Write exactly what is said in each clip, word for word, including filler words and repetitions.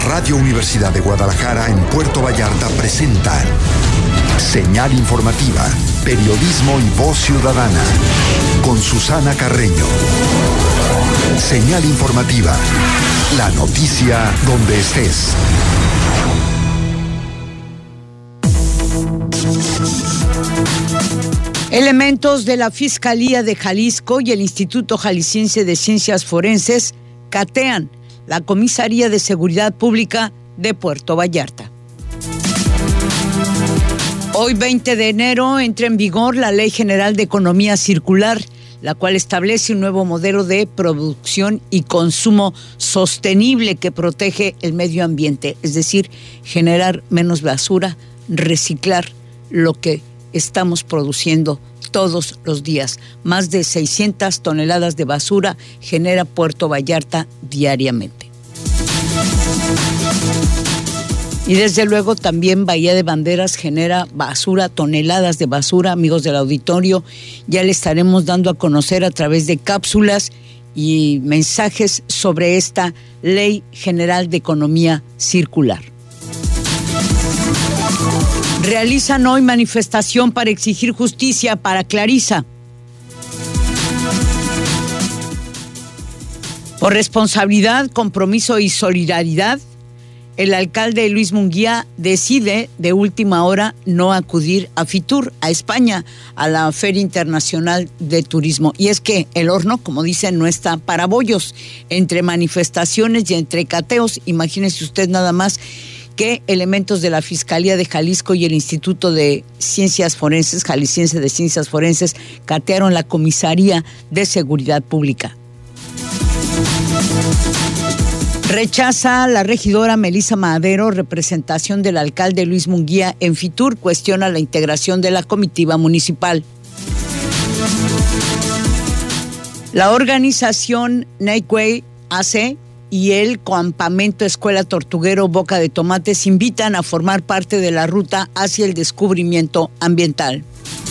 Radio Universidad de Guadalajara en Puerto Vallarta presenta Señal Informativa, periodismo y voz ciudadana, con Susana Carreño. Señal Informativa, la noticia donde estés. Elementos de la Fiscalía de Jalisco y el Instituto Jalisciense de Ciencias Forenses catean la Comisaría de Seguridad Pública de Puerto Vallarta. Hoy, veinte de enero, entra en vigor la Ley General de Economía Circular, la cual establece un nuevo modelo de producción y consumo sostenible que protege el medio ambiente, es decir, generar menos basura, reciclar lo que estamos produciendo todos los días. Más de seiscientas toneladas de basura genera Puerto Vallarta diariamente. Y desde luego también Bahía de Banderas genera basura, toneladas de basura, amigos del auditorio. Ya le estaremos dando a conocer a través de cápsulas y mensajes sobre esta Ley General de Economía Circular. Realizan hoy manifestación para exigir justicia para Clarisa. Por responsabilidad, compromiso y solidaridad, el alcalde Luis Munguía decide de última hora no acudir a Fitur, a España, a la Feria Internacional de Turismo. Y es que el horno, como dicen, no está para bollos. Entre manifestaciones y entre cateos, imagínese usted nada más que elementos de la Fiscalía de Jalisco y el Instituto de Ciencias Forenses, Jalisciense de Ciencias Forenses, catearon la Comisaría de Seguridad Pública. Rechaza la regidora Melissa Madero representación del alcalde Luis Munguía en Fitur, cuestiona la integración de la comitiva municipal. La organización Nightway A C y el Campamento Escuela Tortuguero Boca de Tomates invitan a formar parte de la ruta hacia el descubrimiento ambiental.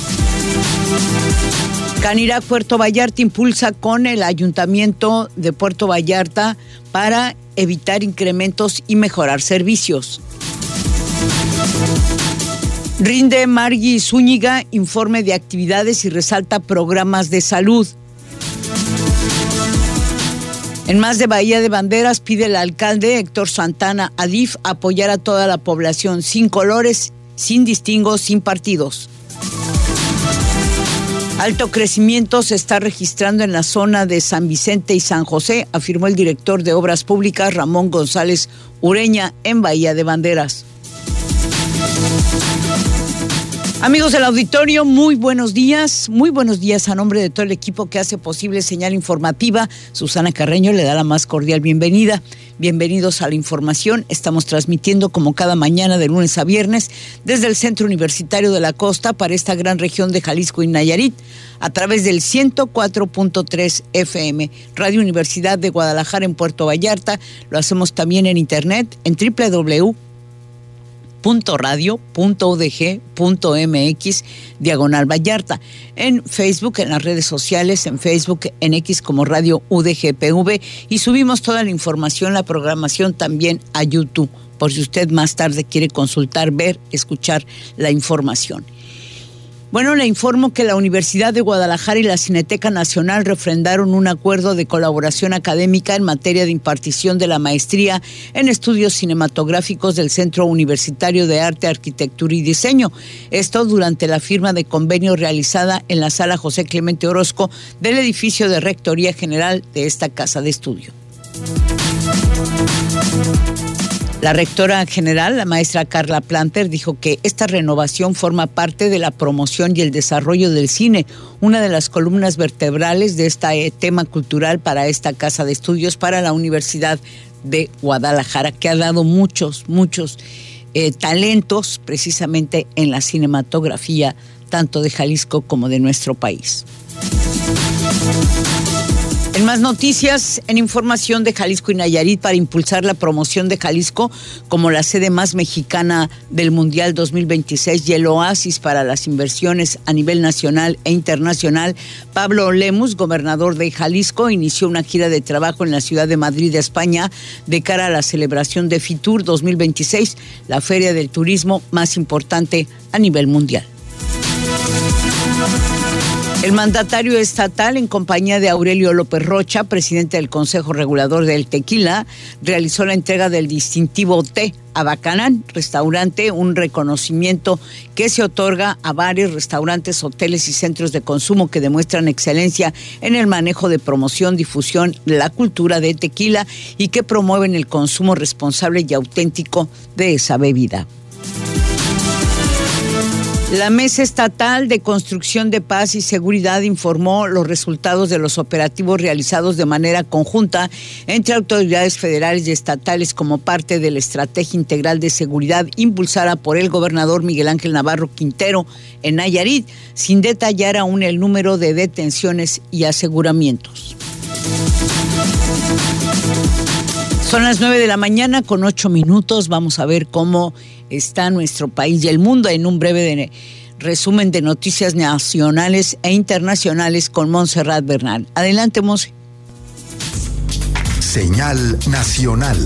Canirac Puerto Vallarta impulsa con el Ayuntamiento de Puerto Vallarta para evitar incrementos y mejorar servicios. Rinde Margui Zúñiga informe de actividades y resalta programas de salud. En más de Bahía de Banderas, pide el alcalde Héctor Santana a D I F apoyar a toda la población, sin colores, sin distingos, sin partidos. Alto crecimiento se está registrando en la zona de San Vicente y San José, afirmó el director de Obras Públicas Ramón González Ureña en Bahía de Banderas. Amigos del auditorio, muy buenos días, muy buenos días a nombre de todo el equipo que hace posible Señal Informativa. Susana Carreño le da la más cordial bienvenida. Bienvenidos a la información. Estamos transmitiendo como cada mañana de lunes a viernes desde el Centro Universitario de la Costa para esta gran región de Jalisco y Nayarit a través del ciento cuatro punto tres F M, Radio Universidad de Guadalajara en Puerto Vallarta. Lo hacemos también en internet en doble u doble u doble u punto radio punto u d g punto m x diagonal Vallarta, en Facebook, en las redes sociales, en Facebook, en X como Radio U D G P V, y subimos toda la información, la programación también a YouTube, por si usted más tarde quiere consultar, ver, escuchar la información. Bueno, le informo que la Universidad de Guadalajara y la Cineteca Nacional refrendaron un acuerdo de colaboración académica en materia de impartición de la maestría en estudios cinematográficos del Centro Universitario de Arte, Arquitectura y Diseño. Esto durante la firma de convenio realizada en la Sala José Clemente Orozco del edificio de Rectoría General de esta casa de estudio. La rectora general, la maestra Carla Planter, dijo que esta renovación forma parte de la promoción y el desarrollo del cine, una de las columnas vertebrales de este tema cultural para esta casa de estudios, para la Universidad de Guadalajara, que ha dado muchos, muchos eh, talentos precisamente en la cinematografía, tanto de Jalisco como de nuestro país. En más noticias, en información de Jalisco y Nayarit, para impulsar la promoción de Jalisco como la sede más mexicana del Mundial dos mil veintiséis y el oasis para las inversiones a nivel nacional e internacional, Pablo Lemus, gobernador de Jalisco, inició una gira de trabajo en la ciudad de Madrid, España, de cara a la celebración de FITUR dos mil veintiséis, la feria del turismo más importante a nivel mundial. El mandatario estatal, en compañía de Aurelio López Rocha, presidente del Consejo Regulador del Tequila, realizó la entrega del distintivo Té a Bacanán Restaurante, un reconocimiento que se otorga a bares, restaurantes, hoteles y centros de consumo que demuestran excelencia en el manejo de promoción, difusión de la cultura de tequila y que promueven el consumo responsable y auténtico de esa bebida. La Mesa Estatal de Construcción de Paz y Seguridad informó los resultados de los operativos realizados de manera conjunta entre autoridades federales y estatales como parte de la Estrategia Integral de Seguridad impulsada por el gobernador Miguel Ángel Navarro Quintero en Nayarit, sin detallar aún el número de detenciones y aseguramientos. Son las nueve de la mañana con ocho minutos. Vamos a ver cómo está nuestro país y el mundo en un breve de, resumen de noticias nacionales e internacionales con Montserrat Bernal. Adelante, Monse. Señal nacional.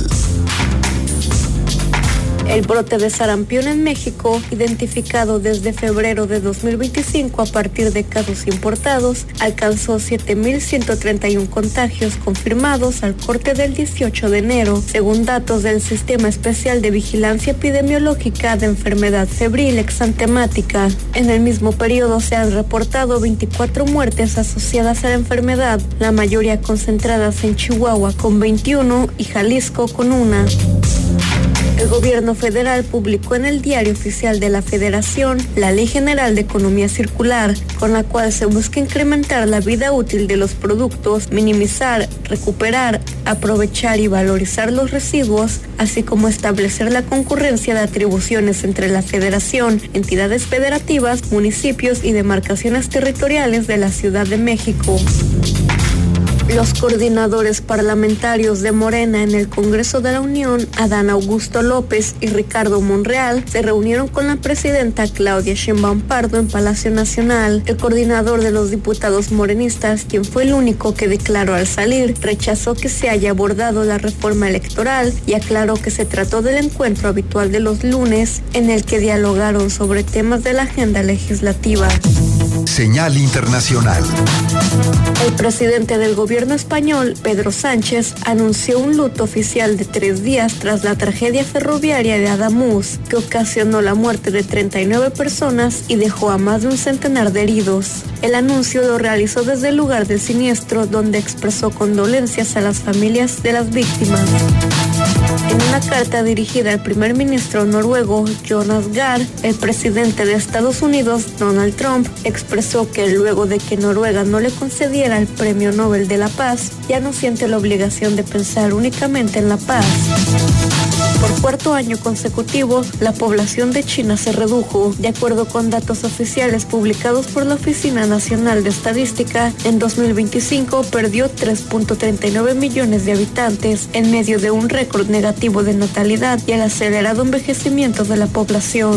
El brote de sarampión en México, identificado desde febrero de dos mil veinticinco a partir de casos importados, alcanzó siete mil ciento treinta y uno contagios confirmados al corte del dieciocho de enero, según datos del Sistema Especial de Vigilancia Epidemiológica de Enfermedad Febril Exantemática. En el mismo periodo se han reportado veinticuatro muertes asociadas a la enfermedad, la mayoría concentradas en Chihuahua con veintiuno y Jalisco con una. El gobierno federal publicó en el Diario Oficial de la Federación la Ley General de Economía Circular, con la cual se busca incrementar la vida útil de los productos, minimizar, recuperar, aprovechar y valorizar los residuos, así como establecer la concurrencia de atribuciones entre la Federación, entidades federativas, municipios y demarcaciones territoriales de la Ciudad de México. Los coordinadores parlamentarios de Morena en el Congreso de la Unión, Adán Augusto López y Ricardo Monreal, se reunieron con la presidenta Claudia Sheinbaum Pardo en Palacio Nacional. El coordinador de los diputados morenistas, quien fue el único que declaró al salir, rechazó que se haya abordado la reforma electoral y aclaró que se trató del encuentro habitual de los lunes, en el que dialogaron sobre temas de la agenda legislativa. Señal internacional. El presidente del gobierno español, Pedro Sánchez, anunció un luto oficial de tres días tras la tragedia ferroviaria de Ademuz, que ocasionó la muerte de treinta y nueve personas y dejó a más de un centenar de heridos. El anuncio lo realizó desde el lugar del siniestro, donde expresó condolencias a las familias de las víctimas. En una carta dirigida al primer ministro noruego Jonas Gahr, el presidente de Estados Unidos, Donald Trump, expresó que luego de que Noruega no le concediera el Premio Nobel de la Paz, ya no siente la obligación de pensar únicamente en la paz. Por cuarto año consecutivo, la población de China se redujo. De acuerdo con datos oficiales publicados por la Oficina Nacional de Estadística, en dos mil veinticinco perdió tres punto treinta y nueve millones de habitantes en medio de un récord negativo de natalidad y el acelerado envejecimiento de la población.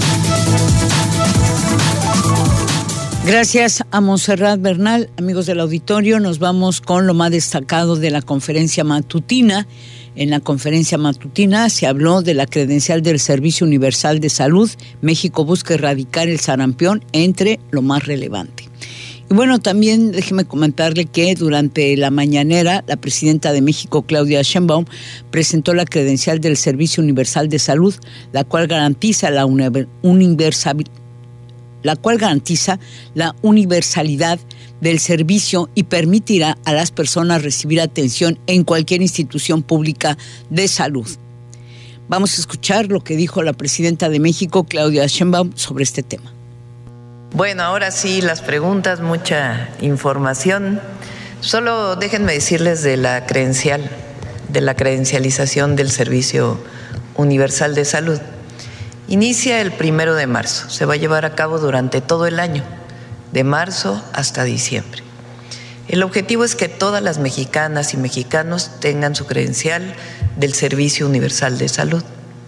Gracias a Montserrat Bernal. Amigos del auditorio, nos vamos con lo más destacado de la conferencia matutina. En la conferencia matutina se habló de la credencial del Servicio Universal de Salud. México busca erradicar el sarampión, entre lo más relevante. Y bueno, también déjeme comentarle que durante la mañanera, la presidenta de México, Claudia Sheinbaum, presentó la credencial del Servicio Universal de Salud, la cual garantiza la universalidad. la cual garantiza la universalidad del servicio y permitirá a las personas recibir atención en cualquier institución pública de salud. Vamos a escuchar lo que dijo la presidenta de México, Claudia Sheinbaum, sobre este tema. Bueno, ahora sí, las preguntas, mucha información. Solo déjenme decirles de la credencial, de la credencialización del Servicio Universal de Salud. Inicia el primero de marzo, se va a llevar a cabo durante todo el año, de marzo hasta diciembre. El objetivo es que todas las mexicanas y mexicanos tengan su credencial del Servicio Universal de Salud.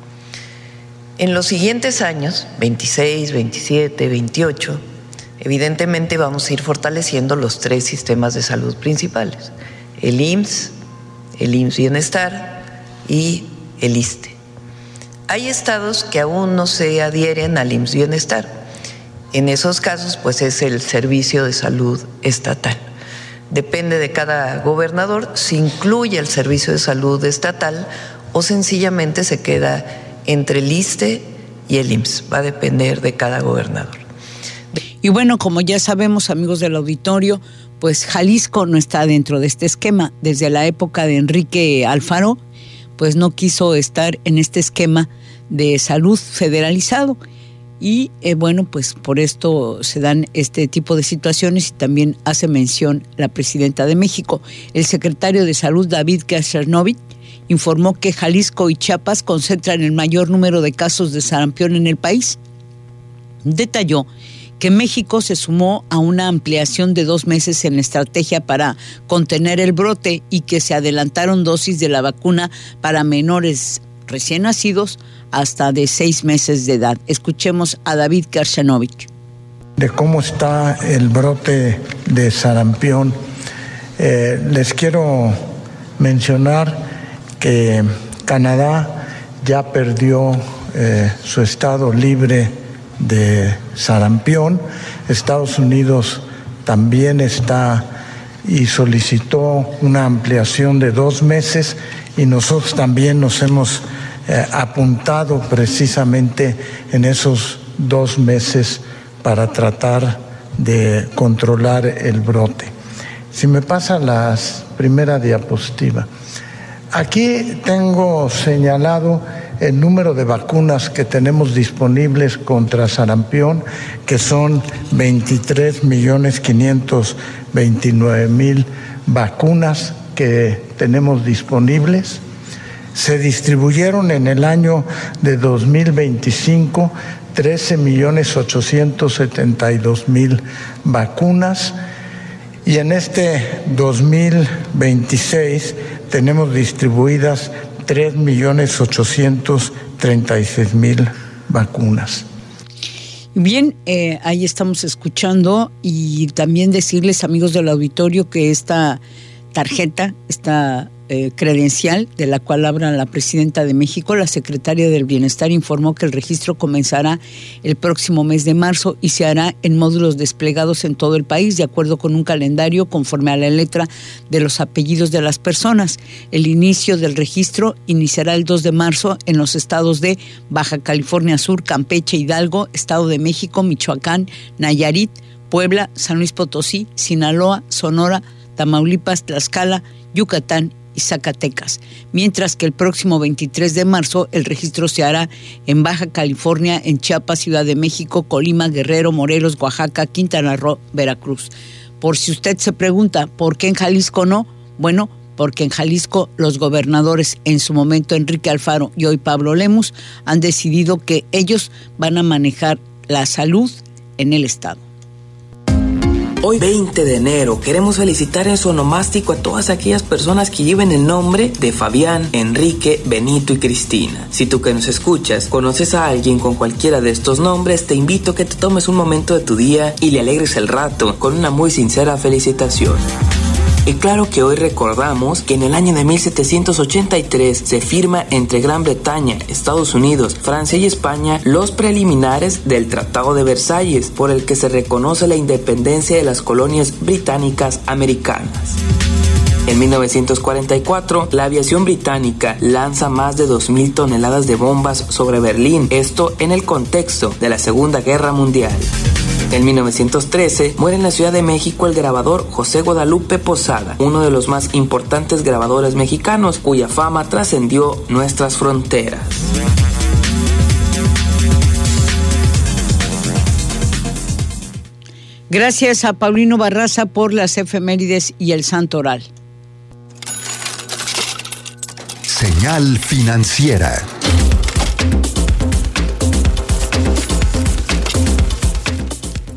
En los siguientes años, veintiséis, veintisiete, veintiocho, evidentemente vamos a ir fortaleciendo los tres sistemas de salud principales: el I M S S, el I M S S Bienestar y el ISSSTE. Hay estados que aún no se adhieren al I M S S Bienestar. En esos casos, pues es el Servicio de Salud Estatal. Depende de cada gobernador si incluye el Servicio de Salud Estatal o sencillamente se queda entre el ISSSTE y el I M S S. Va a depender de cada gobernador. Y bueno, como ya sabemos, amigos del auditorio, pues Jalisco no está dentro de este esquema. Desde la época de Enrique Alfaro, pues no quiso estar en este esquema de salud federalizado. Y eh, bueno, pues por esto se dan este tipo de situaciones y también hace mención la presidenta de México. El secretario de Salud, David Krasnovich, informó que Jalisco y Chiapas concentran el mayor número de casos de sarampión en el país. Detalló que México se sumó a una ampliación de dos meses en la estrategia para contener el brote y que se adelantaron dosis de la vacuna para menores recién nacidos hasta de seis meses de edad. Escuchemos a David Krasnovich. De cómo está el brote de sarampión, eh, les quiero mencionar que Canadá ya perdió eh, su estado libre de sarampión. Estados Unidos también está y solicitó una ampliación de dos meses y nosotros también nos hemos eh, apuntado precisamente en esos dos meses para tratar de controlar el brote. Si me pasa la primera diapositiva. Aquí tengo señalado el número de vacunas que tenemos disponibles contra sarampión, que son veintitrés millones quinientos veintinueve mil vacunas que tenemos disponibles. Se distribuyeron en el año de dos mil veinticinco trece millones ochocientos setenta y dos mil vacunas y en este dos mil veintiséis tenemos distribuidas tres millones ochocientos treinta y seis mil vacunas. Bien, eh, ahí estamos escuchando y también decirles, amigos del auditorio, que esta tarjeta, esta eh, credencial de la cual habla la presidenta de México, la secretaria del Bienestar, informó que el registro comenzará el próximo mes de marzo y se hará en módulos desplegados en todo el país, de acuerdo con un calendario conforme a la letra de los apellidos de las personas. El inicio del registro iniciará el dos de marzo en los estados de Baja California Sur, Campeche, Hidalgo, Estado de México, Michoacán, Nayarit, Puebla, San Luis Potosí, Sinaloa, Sonora, Tamaulipas, Tlaxcala, Yucatán y Zacatecas, mientras que el próximo veintitrés de marzo el registro se hará en Baja California, en Chiapas, Ciudad de México, Colima, Guerrero, Morelos, Oaxaca, Quintana Roo, Veracruz. Por si usted se pregunta, ¿por qué en Jalisco no? Bueno, porque en Jalisco los gobernadores, en su momento Enrique Alfaro y hoy Pablo Lemus, han decidido que ellos van a manejar la salud en el estado. Hoy, veinte de enero, queremos felicitar en su onomástico a todas aquellas personas que lleven el nombre de Fabián, Enrique, Benito y Cristina. Si tú que nos escuchas conoces a alguien con cualquiera de estos nombres, te invito a que te tomes un momento de tu día y le alegres el rato con una muy sincera felicitación. Y claro que hoy recordamos que en el año de mil setecientos ochenta y tres se firma entre Gran Bretaña, Estados Unidos, Francia y España los preliminares del Tratado de Versalles, por el que se reconoce la independencia de las colonias británicas americanas. En mil novecientos cuarenta y cuatro, la aviación británica lanza más de dos mil toneladas de bombas sobre Berlín, esto en el contexto de la Segunda Guerra Mundial. En mil novecientos trece muere en la Ciudad de México el grabador José Guadalupe Posada, uno de los más importantes grabadores mexicanos cuya fama trascendió nuestras fronteras. Gracias a Paulino Barraza por las efemérides y el santo oral. Señal financiera.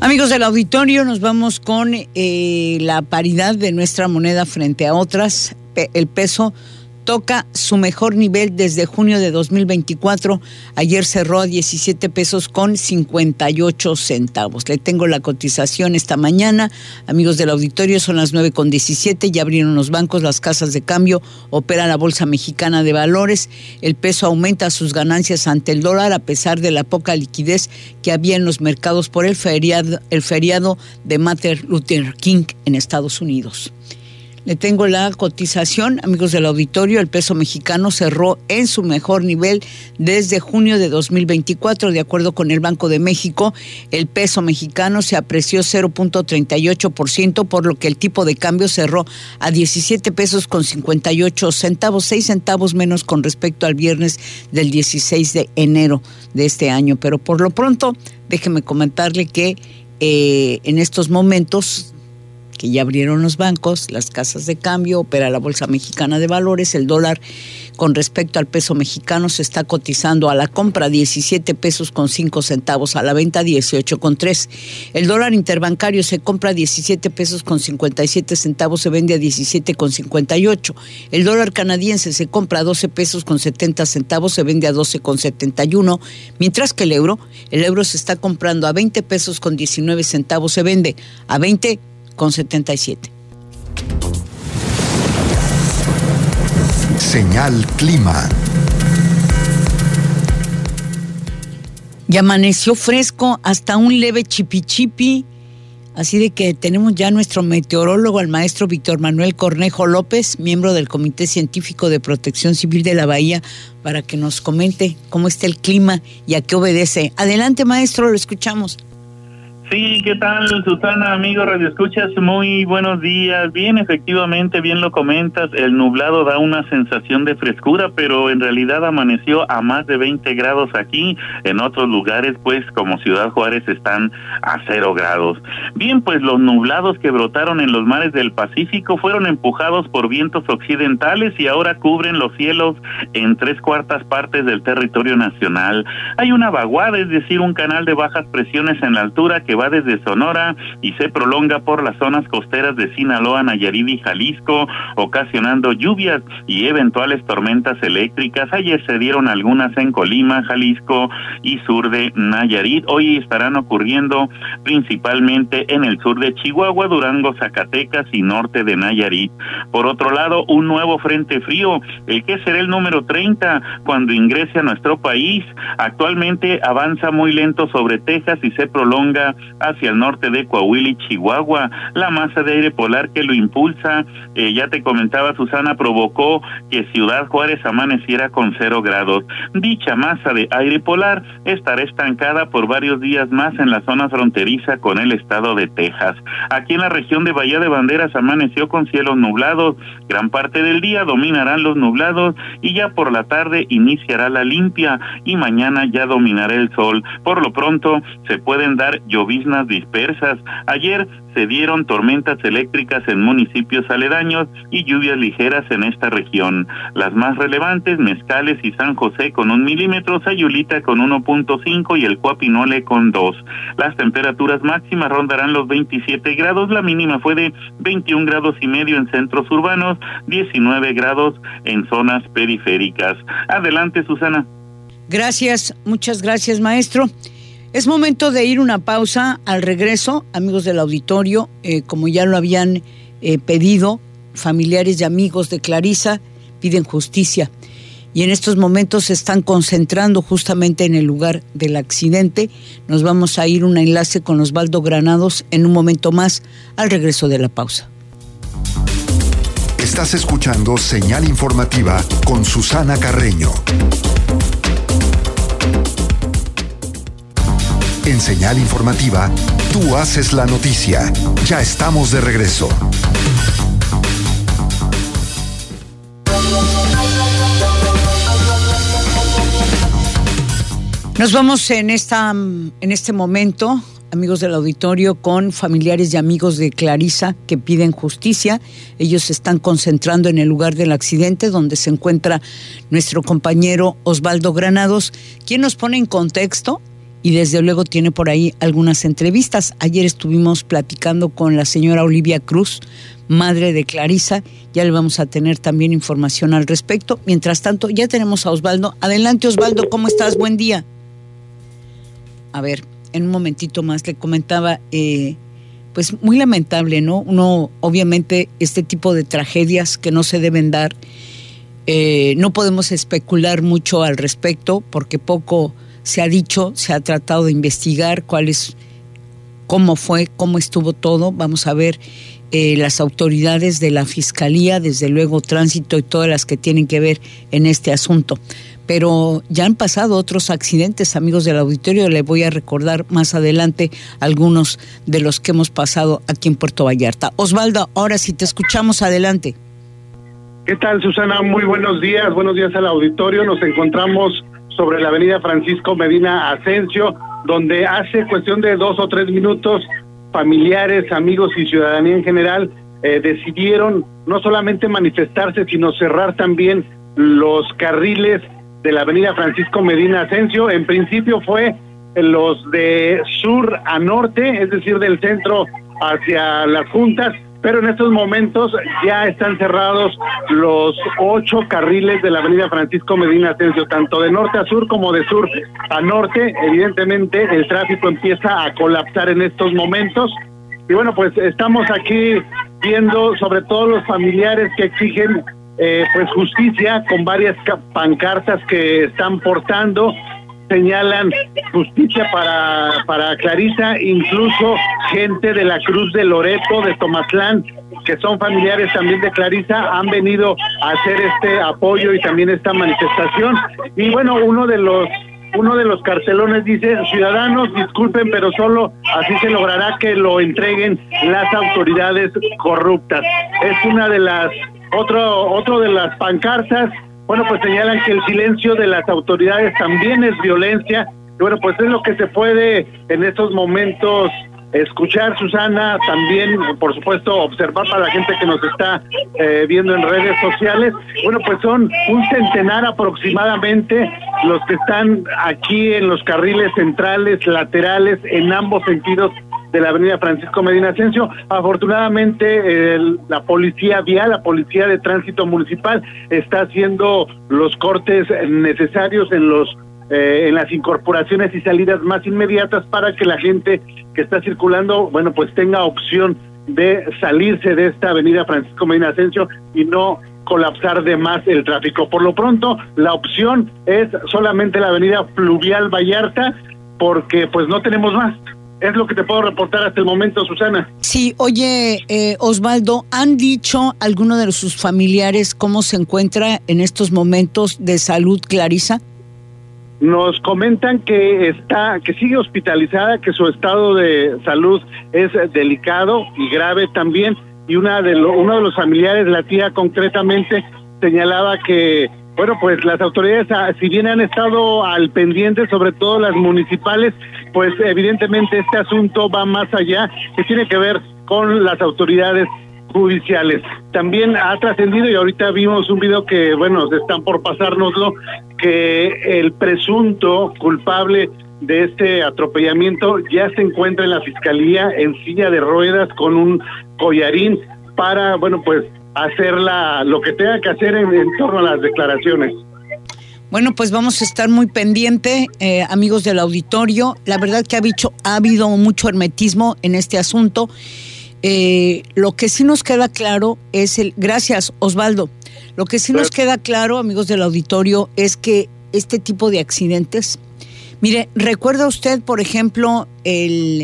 Amigos del auditorio, nos vamos con eh, la paridad de nuestra moneda frente a otras. El peso toca su mejor nivel desde junio de dos mil veinticuatro. Ayer cerró a diecisiete pesos con cincuenta y ocho centavos. Le tengo la cotización esta mañana. Amigos del auditorio, son las nueve con diecisiete. Ya abrieron los bancos, las casas de cambio. Opera la Bolsa Mexicana de Valores. El peso aumenta sus ganancias ante el dólar a pesar de la poca liquidez que había en los mercados por el feriado, el feriado de Martin Luther King en Estados Unidos. Le tengo la cotización, amigos del auditorio. El peso mexicano cerró en su mejor nivel desde junio de dos mil veinticuatro. De acuerdo con el Banco de México, el peso mexicano se apreció cero punto treinta y ocho por ciento, por lo que el tipo de cambio cerró a diecisiete pesos con cincuenta y ocho centavos, seis centavos menos con respecto al viernes del dieciséis de enero de este año. Pero por lo pronto, déjeme comentarle que eh, en estos momentos que ya abrieron los bancos, las casas de cambio, opera la Bolsa Mexicana de Valores. El dólar con respecto al peso mexicano se está cotizando a la compra diecisiete pesos con cinco centavos, a la venta dieciocho con tres. El dólar interbancario se compra a diecisiete pesos con cincuenta y siete centavos, se vende a diecisiete con cincuenta y ocho. El dólar canadiense se compra a doce pesos con setenta centavos, se vende a doce con setenta y uno, mientras que el euro, el euro se está comprando a veinte pesos con diecinueve centavos, se vende a veinte con setenta y siete. Señal Clima. Y amaneció fresco, hasta un leve chipichipi, así de que tenemos ya nuestro meteorólogo, al maestro Víctor Manuel Cornejo López, miembro del Comité Científico de Protección Civil de la Bahía, para que nos comente cómo está el clima y a qué obedece. Adelante, maestro, lo escuchamos. Sí, ¿qué tal, Susana, amigo Radio Escuchas? Muy buenos días. Bien, efectivamente, bien lo comentas, el nublado da una sensación de frescura, pero en realidad amaneció a más de veinte grados aquí. En otros lugares, pues, como Ciudad Juárez, están a cero grados. Bien, pues los nublados que brotaron en los mares del Pacífico fueron empujados por vientos occidentales y ahora cubren los cielos en tres cuartas partes del territorio nacional. Hay una vaguada, es decir, un canal de bajas presiones en la altura que va desde Sonora y se prolonga por las zonas costeras de Sinaloa, Nayarit y Jalisco, ocasionando lluvias y eventuales tormentas eléctricas. Ayer se dieron algunas en Colima, Jalisco y sur de Nayarit. Hoy estarán ocurriendo principalmente en el sur de Chihuahua, Durango, Zacatecas y norte de Nayarit. Por otro lado, un nuevo frente frío, el que será el número treinta, cuando ingrese a nuestro país. Actualmente avanza muy lento sobre Texas y se prolonga hacia el norte de Coahuila y Chihuahua. La masa de aire polar que lo impulsa, eh, ya te comentaba, Susana, provocó que Ciudad Juárez amaneciera con cero grados. Dicha masa de aire polar estará estancada por varios días más en la zona fronteriza con el estado de Texas. Aquí en la región de Bahía de Banderas amaneció con cielos nublados. Gran parte del día dominarán los nublados y ya por la tarde iniciará la limpia y mañana ya dominará el sol. Por lo pronto se pueden dar lloviznas dispersas. Ayer se dieron tormentas eléctricas en municipios aledaños y lluvias ligeras en esta región. Las más relevantes, Mezcales y San José con un milímetro, Sayulita con uno punto cinco y el Cuapinole con dos. Las temperaturas máximas rondarán los veintisiete grados, la mínima fue de veintiún grados y medio en centros urbanos, diecinueve grados en zonas periféricas. Adelante, Susana. Gracias, muchas gracias, maestro. Es momento de ir una pausa. Al regreso, amigos del auditorio, eh, como ya lo habían eh, pedido, familiares y amigos de Clarisa piden justicia. Y en estos momentos se están concentrando justamente en el lugar del accidente. Nos vamos a ir un enlace con Osvaldo Granados en un momento más, al regreso de la pausa. Estás escuchando Señal Informativa con Susana Carreño. En Señal Informativa, tú haces la noticia. Ya estamos de regreso. Nos vamos en esta, en este momento, amigos del auditorio, con familiares y amigos de Clarisa que piden justicia. Ellos se están concentrando en el lugar del accidente donde se encuentra nuestro compañero Osvaldo Granados, quien nos pone en contexto y desde luego tiene por ahí algunas entrevistas. Ayer estuvimos platicando con la señora Olivia Cruz, madre de Clarisa, ya le vamos a tener también información al respecto. Mientras tanto, ya tenemos a Osvaldo. Adelante, Osvaldo, ¿cómo estás? Buen día. A ver, en un momentito más le comentaba, eh, pues muy lamentable, ¿no? Uno, obviamente, este tipo de tragedias que no se deben dar, eh, no podemos especular mucho al respecto, porque poco se ha dicho, se ha tratado de investigar cuál es, cómo fue, cómo estuvo todo. Vamos a ver eh, las autoridades de la Fiscalía, desde luego Tránsito y todas las que tienen que ver en este asunto. Pero ya han pasado otros accidentes, amigos del auditorio. Les voy a recordar más adelante algunos de los que hemos pasado aquí en Puerto Vallarta. Osvaldo, ahora sí te escuchamos, adelante. ¿Qué tal, Susana? Muy buenos días, buenos días al auditorio. Nos encontramos sobre la avenida Francisco Medina Asensio, donde hace cuestión de dos o tres minutos, familiares, amigos y ciudadanía en general eh, decidieron no solamente manifestarse, sino cerrar también los carriles de la avenida Francisco Medina Asensio. En principio fue los de sur a norte, es decir, del centro hacia las juntas, pero en estos momentos ya están cerrados los ocho carriles de la avenida Francisco Medina Asensio, tanto de norte a sur como de sur a norte. Evidentemente el tráfico empieza a colapsar en estos momentos, y bueno, pues estamos aquí viendo sobre todo los familiares que exigen Eh, pues justicia, con varias pancartas que están portando, señalan justicia para para Clarisa. Incluso gente de la Cruz de Loreto, de Tomatlán, que son familiares también de Clarisa, han venido a hacer este apoyo y también esta manifestación. Y bueno, uno de los uno de los cartelones dice: ciudadanos, disculpen, pero solo así se logrará que lo entreguen las autoridades corruptas. Es una de las Otro, otro de las pancartas. Bueno, pues señalan que el silencio de las autoridades también es violencia. Y bueno, pues es lo que se puede en estos momentos escuchar, Susana. También, por supuesto, observar para la gente que nos está eh, viendo en redes sociales. Bueno, pues son un centenar aproximadamente los que están aquí en los carriles centrales, laterales, en ambos sentidos de la avenida Francisco Medina Asensio. Afortunadamente el, la policía vial, la policía de tránsito municipal está haciendo los cortes necesarios en los eh, en las incorporaciones y salidas más inmediatas para que la gente que está circulando, bueno, pues tenga opción de salirse de esta avenida Francisco Medina Asensio y no colapsar de más el tráfico. Por lo pronto, la opción es solamente la avenida Fluvial Vallarta, porque pues no tenemos más. Es lo que te puedo reportar hasta el momento, Susana. Sí, oye, eh, Osvaldo, ¿han dicho alguno de sus familiares cómo se encuentra en estos momentos de salud Clarisa? Nos comentan que está, que sigue hospitalizada, que su estado de salud es delicado y grave también, y una de lo, uno de los familiares, la tía concretamente, señalaba que, bueno, pues las autoridades, si bien han estado al pendiente, sobre todo las municipales, pues evidentemente este asunto va más allá, que tiene que ver con las autoridades judiciales. También ha trascendido, y ahorita vimos un video que, bueno, están por pasárnoslo, que el presunto culpable de este atropellamiento ya se encuentra en la fiscalía en silla de ruedas con un collarín para, bueno, pues hacer la, lo que tenga que hacer en, en torno a las declaraciones. Bueno, pues vamos a estar muy pendiente, eh, amigos del auditorio. La verdad que ha habido, ha habido mucho hermetismo en este asunto. Eh, lo que sí nos queda claro es el... Gracias, Osvaldo. Lo que sí nos queda claro, amigos del auditorio, es que este tipo de accidentes... Mire, ¿recuerda usted, por ejemplo, el...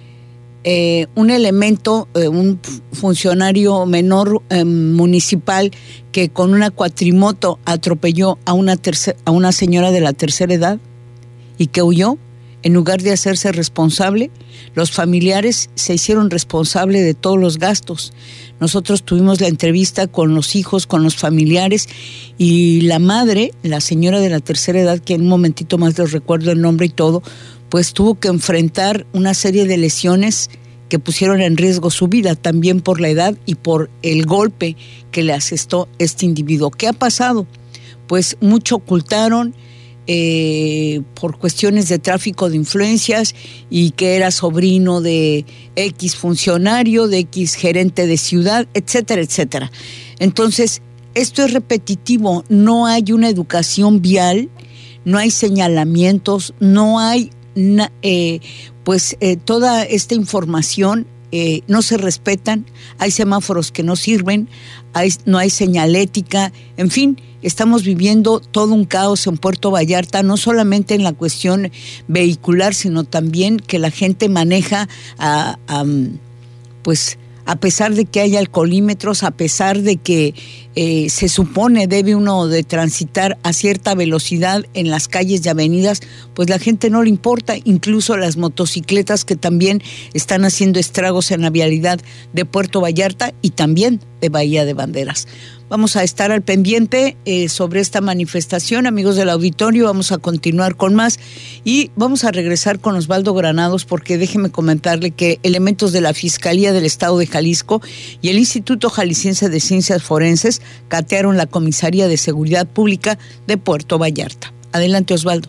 Eh, un elemento, eh, un funcionario menor eh, municipal que con una cuatrimoto atropelló a una, tercer, a una señora de la tercera edad y que huyó? En lugar de hacerse responsable, los familiares se hicieron responsables de todos los gastos. Nosotros tuvimos la entrevista con los hijos, con los familiares, y la madre, la señora de la tercera edad, que en un momentito más les recuerdo el nombre y todo, pues tuvo que enfrentar una serie de lesiones que pusieron en riesgo su vida, también por la edad y por el golpe que le asestó este individuo. ¿Qué ha pasado? Pues mucho ocultaron, eh, por cuestiones de tráfico de influencias y que era sobrino de X funcionario, de X gerente de ciudad, etcétera, etcétera. Entonces, esto es repetitivo, no hay una educación vial, no hay señalamientos, no hay na, eh, pues eh, toda esta información eh, no se respetan, hay semáforos que no sirven, hay, no hay señalética, en fin, estamos viviendo todo un caos en Puerto Vallarta, no solamente en la cuestión vehicular, sino también que la gente maneja a, a pues a pesar de que hay alcoholímetros, a pesar de que eh, se supone debe uno de transitar a cierta velocidad en las calles y avenidas, pues la gente no le importa, incluso las motocicletas que también están haciendo estragos en la vialidad de Puerto Vallarta y también de Bahía de Banderas. Vamos a estar al pendiente eh, sobre esta manifestación, amigos del auditorio, vamos a continuar con más y vamos a regresar con Osvaldo Granados porque déjeme comentarle que elementos de la Fiscalía del Estado de Jalisco y el Instituto Jalisciense de Ciencias Forenses catearon la Comisaría de Seguridad Pública de Puerto Vallarta. Adelante, Osvaldo.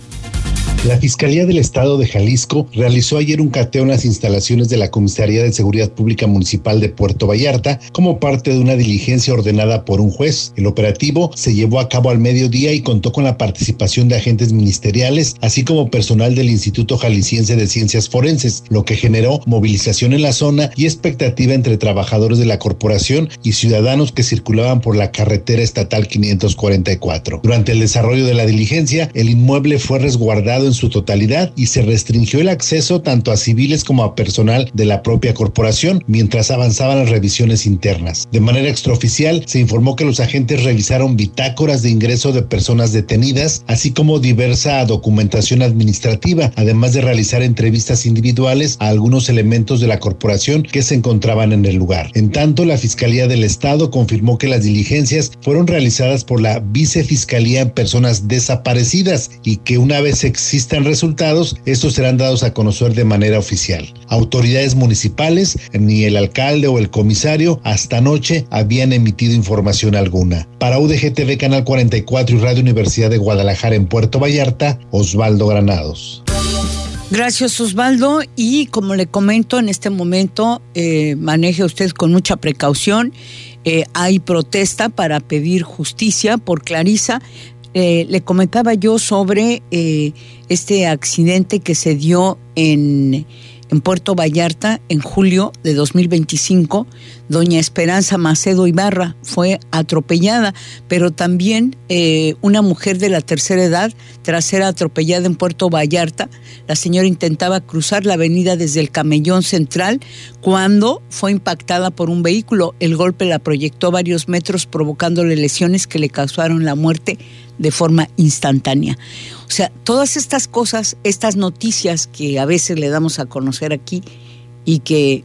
La Fiscalía del Estado de Jalisco realizó ayer un cateo en las instalaciones de la Comisaría de Seguridad Pública Municipal de Puerto Vallarta como parte de una diligencia ordenada por un juez. El operativo se llevó a cabo al mediodía y contó con la participación de agentes ministeriales, así como personal del Instituto Jalisciense de Ciencias Forenses, lo que generó movilización en la zona y expectativa entre trabajadores de la corporación y ciudadanos que circulaban por la carretera estatal quinientos cuarenta y cuatro. Durante el desarrollo de la diligencia, el inmueble fue resguardado en su totalidad y se restringió el acceso tanto a civiles como a personal de la propia corporación mientras avanzaban las revisiones internas. De manera extraoficial, se informó que los agentes revisaron bitácoras de ingreso de personas detenidas, así como diversa documentación administrativa, además de realizar entrevistas individuales a algunos elementos de la corporación que se encontraban en el lugar. En tanto, la Fiscalía del Estado confirmó que las diligencias fueron realizadas por la Vicefiscalía en Personas Desaparecidas y que una vez exista Existan resultados, estos serán dados a conocer de manera oficial. Autoridades municipales, ni el alcalde o el comisario, hasta anoche habían emitido información alguna. Para U D G T V Canal cuarenta y cuatro y Radio Universidad de Guadalajara en Puerto Vallarta, Osvaldo Granados. Gracias, Osvaldo, y como le comento en este momento, eh, maneje usted con mucha precaución. Eh, hay protesta para pedir justicia por Clarisa. Eh, le comentaba yo sobre eh, este accidente que se dio en, en Puerto Vallarta en julio de dos mil veinticinco. Doña Esperanza Macedo Ibarra fue atropellada, pero también eh, una mujer de la tercera edad, tras ser atropellada en Puerto Vallarta. La señora intentaba cruzar la avenida desde el Camellón Central cuando fue impactada por un vehículo. El golpe la proyectó varios metros, provocándole lesiones que le causaron la muerte de forma instantánea. O sea, todas estas cosas, estas noticias que a veces le damos a conocer aquí y que,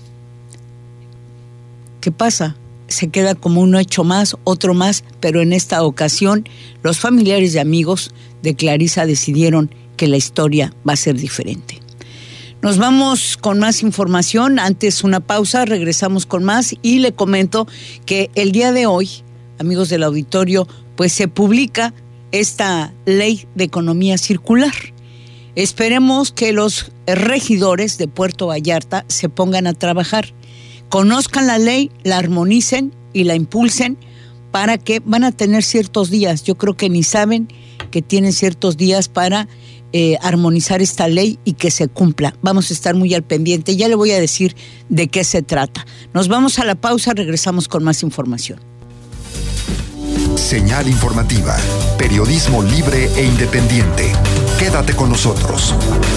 ¿qué pasa? Se queda como uno hecho más, otro más, pero en esta ocasión los familiares y amigos de Clarisa decidieron que la historia va a ser diferente. Nos vamos con más información, antes una pausa, regresamos con más y le comento que el día de hoy, amigos del auditorio, pues se publica esta ley de economía circular. Esperemos que los regidores de Puerto Vallarta se pongan a trabajar, conozcan la ley, la armonicen y la impulsen para que van a tener ciertos días. Yo creo que ni saben que tienen ciertos días para eh, armonizar esta ley y que se cumpla. Vamos a estar muy al pendiente. Ya le voy a decir de qué se trata. Nos vamos a la pausa, regresamos con más información. Señal informativa, periodismo libre e independiente. Quédate con nosotros.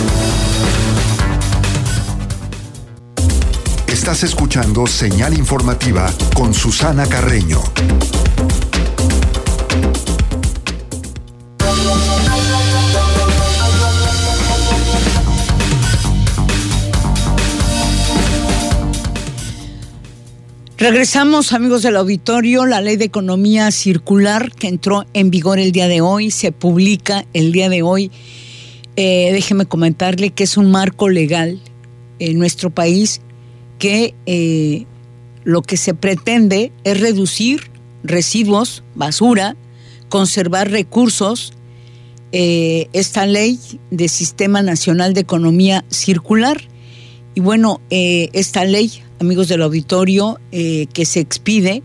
Estás escuchando Señal Informativa con Susana Carreño. Regresamos, amigos del auditorio. La ley de economía circular que entró en vigor el día de hoy, se publica el día de hoy. Eh, déjeme comentarle que es un marco legal en nuestro país que eh, lo que se pretende es reducir residuos, basura, conservar recursos eh, esta ley de Sistema Nacional de Economía Circular. Y bueno, eh, esta ley, amigos del auditorio, eh, que se expide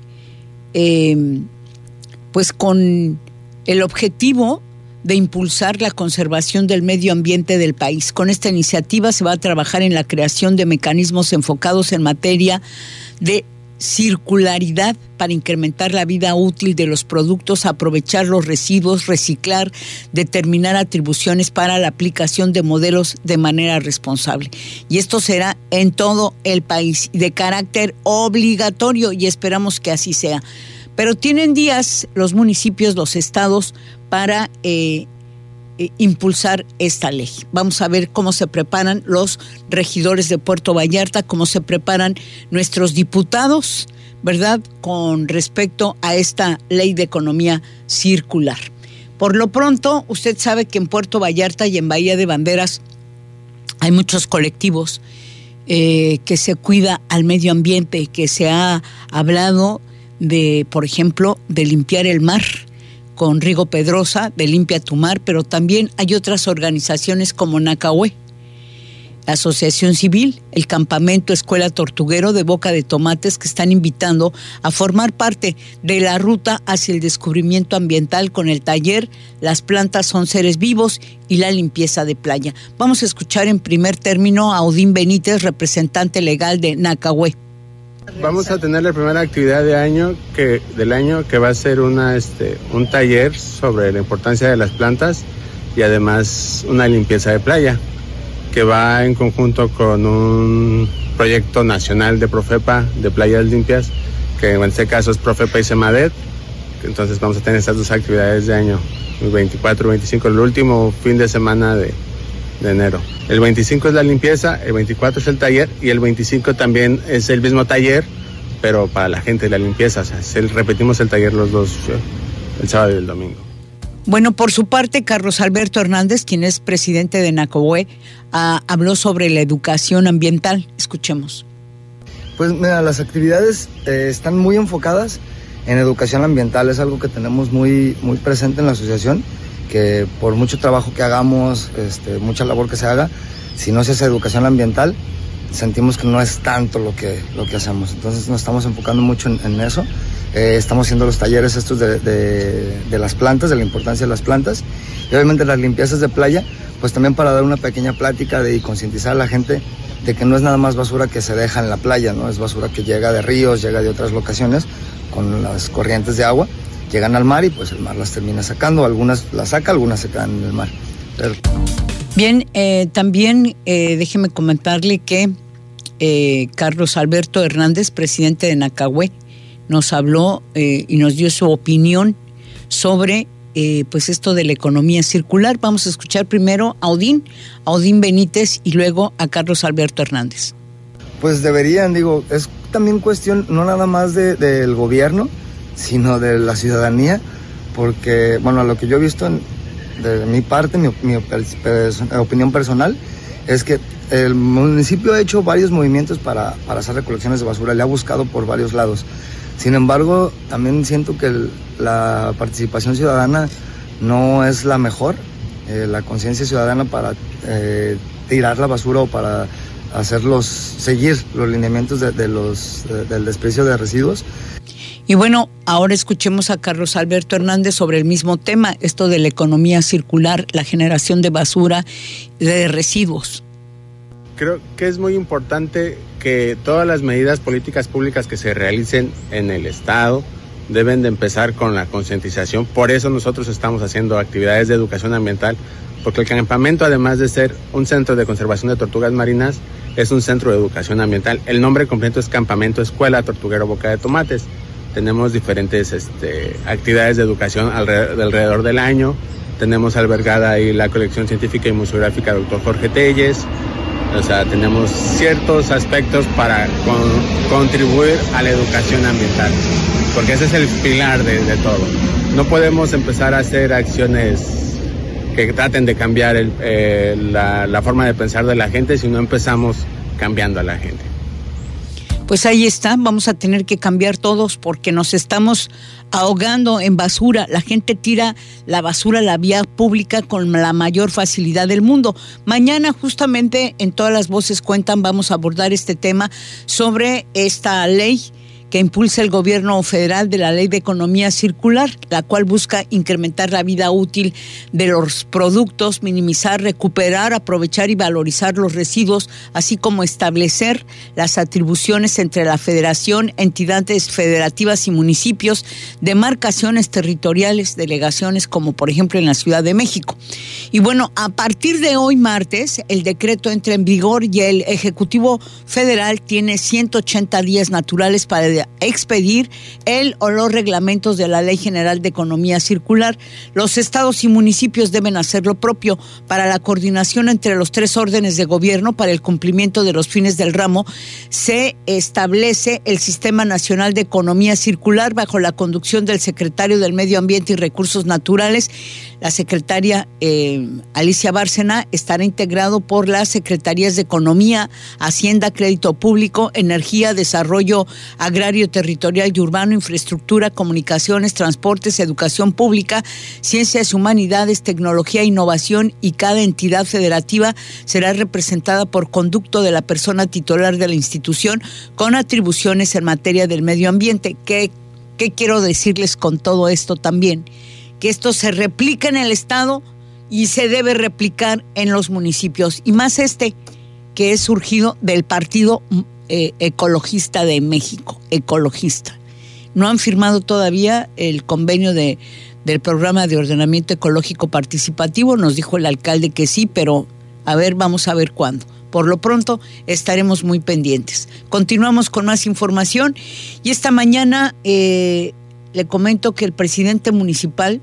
eh, pues con el objetivo de impulsar la conservación del medio ambiente del país. Con esta iniciativa se va a trabajar en la creación de mecanismos enfocados en materia de circularidad para incrementar la vida útil de los productos, aprovechar los residuos, reciclar, determinar atribuciones para la aplicación de modelos de manera responsable. Y esto será en todo el país, de carácter obligatorio, y esperamos que así sea. Pero tienen días los municipios, los estados, para eh, eh, impulsar esta ley. Vamos a ver cómo se preparan los regidores de Puerto Vallarta, cómo se preparan nuestros diputados, ¿verdad?, con respecto a esta ley de economía circular. Por lo pronto, usted sabe que en Puerto Vallarta y en Bahía de Banderas hay muchos colectivos eh, que se cuida al medio ambiente, que se ha hablado de, por ejemplo, de limpiar el mar con Rigo Pedrosa, de Limpia tu Mar, pero también hay otras organizaciones como Nacahué, la Asociación Civil, el Campamento Escuela Tortuguero de Boca de Tomates, que están invitando a formar parte de la ruta hacia el descubrimiento ambiental con el taller Las plantas son seres vivos y la limpieza de playa. Vamos a escuchar en primer término a Odín Benítez, representante legal de Nacahué. Vamos a tener la primera actividad de año que, del año que va a ser una, este, un taller sobre la importancia de las plantas y además una limpieza de playa, que va en conjunto con un proyecto nacional de Profepa de playas limpias, que en este caso es Profepa y Semadet. Entonces vamos a tener estas dos actividades de año, el veinticuatro y veinticinco, el último fin de semana de, de enero. El veinticinco es la limpieza, el veinticuatro es el taller y el veinticinco también es el mismo taller, pero para la gente de la limpieza. O sea, el, repetimos el taller los dos, el sábado y el domingo. Bueno, por su parte, Carlos Alberto Hernández, quien es presidente de Nacahué, uh, habló sobre la educación ambiental. Escuchemos. Pues mira, las actividades eh, están muy enfocadas en educación ambiental. Es algo que tenemos muy, muy presente en la asociación, que por mucho trabajo que hagamos, este, mucha labor que se haga, si no se hace educación ambiental, sentimos que no es tanto lo que, lo que hacemos. Entonces nos estamos enfocando mucho en, en eso. Eh, estamos haciendo los talleres estos de, de, de las plantas, de la importancia de las plantas, y obviamente las limpiezas de playa, pues también para dar una pequeña plática de, y concientizar a la gente de que no es nada más basura que se deja en la playa, ¿no? Es basura que llega de ríos, llega de otras locaciones con las corrientes de agua, llegan al mar y pues el mar las termina sacando. Algunas las saca, algunas se quedan en el mar. Pero... Bien, eh, también eh, déjeme comentarle que eh, Carlos Alberto Hernández, presidente de Nacahué, nos habló eh, y nos dio su opinión sobre eh, pues esto de la economía circular. Vamos a escuchar primero a Odín, a Odín Benítez y luego a Carlos Alberto Hernández. Pues deberían, digo, es también cuestión no nada más de, del gobierno, sino de la ciudadanía, porque, bueno, lo que yo he visto en, de mi parte, mi, mi opinión personal, es que el municipio ha hecho varios movimientos para, para hacer recolecciones de basura, le ha buscado por varios lados. Sin embargo, también siento que el, la participación ciudadana no es la mejor, eh, la conciencia ciudadana para eh, tirar la basura o para hacerlos, seguir los lineamientos de, de los, de, del desperdicio de residuos. Y bueno, ahora escuchemos a Carlos Alberto Hernández sobre el mismo tema, esto de la economía circular, la generación de basura, de residuos. Creo que es muy importante que todas las medidas políticas públicas que se realicen en el Estado deben de empezar con la concientización. Por eso nosotros estamos haciendo actividades de educación ambiental, porque el campamento, además de ser un centro de conservación de tortugas marinas, es un centro de educación ambiental. El nombre completo es Campamento Escuela Tortuguero Boca de Tomates. Tenemos diferentes este, actividades de educación alrededor, alrededor del año. Tenemos albergada ahí la colección científica y museográfica doctor Jorge Telles. O sea, tenemos ciertos aspectos para con, contribuir a la educación ambiental, porque ese es el pilar de, de todo. No podemos empezar a hacer acciones que traten de cambiar el, eh, la, la forma de pensar de la gente si no empezamos cambiando a la gente. Pues ahí está, vamos a tener que cambiar todos porque nos estamos ahogando en basura. La gente tira la basura a la vía pública con la mayor facilidad del mundo. Mañana justamente en Todas las Voces Cuentan vamos a abordar este tema sobre esta ley que impulsa el gobierno federal de la Ley de Economía Circular, la cual busca incrementar la vida útil de los productos, minimizar, recuperar, aprovechar y valorizar los residuos, así como establecer las atribuciones entre la federación, entidades federativas y municipios, demarcaciones territoriales, delegaciones, como por ejemplo en la Ciudad de México. Y bueno, a partir de hoy martes, el decreto entra en vigor y el Ejecutivo Federal tiene ciento ochenta días naturales para expedir el o los reglamentos de la Ley General de Economía Circular. Los estados y municipios deben hacer lo propio. Para la coordinación entre los tres órdenes de gobierno para el cumplimiento de los fines del ramo, se establece el Sistema Nacional de Economía Circular bajo la conducción del secretario del Medio Ambiente y Recursos Naturales. La secretaria eh, Alicia Bárcena estará integrado por las secretarías de Economía, Hacienda, Crédito Público, Energía, Desarrollo Agrario, Territorial y Urbano, Infraestructura, Comunicaciones, Transportes, Educación Pública, Ciencias y Humanidades, Tecnología e Innovación, y cada entidad federativa será representada por conducto de la persona titular de la institución con atribuciones en materia del medio ambiente. ¿Qué, qué quiero decirles con todo esto también? Que esto se replica en el Estado y se debe replicar en los municipios, y más este que es surgido del Partido eh, Ecologista de México, ecologista. No han firmado todavía el convenio de, del programa de ordenamiento ecológico participativo, nos dijo el alcalde que sí, pero a ver, vamos a ver cuándo. Por lo pronto estaremos muy pendientes. Continuamos con más información y esta mañana eh, le comento que el presidente municipal,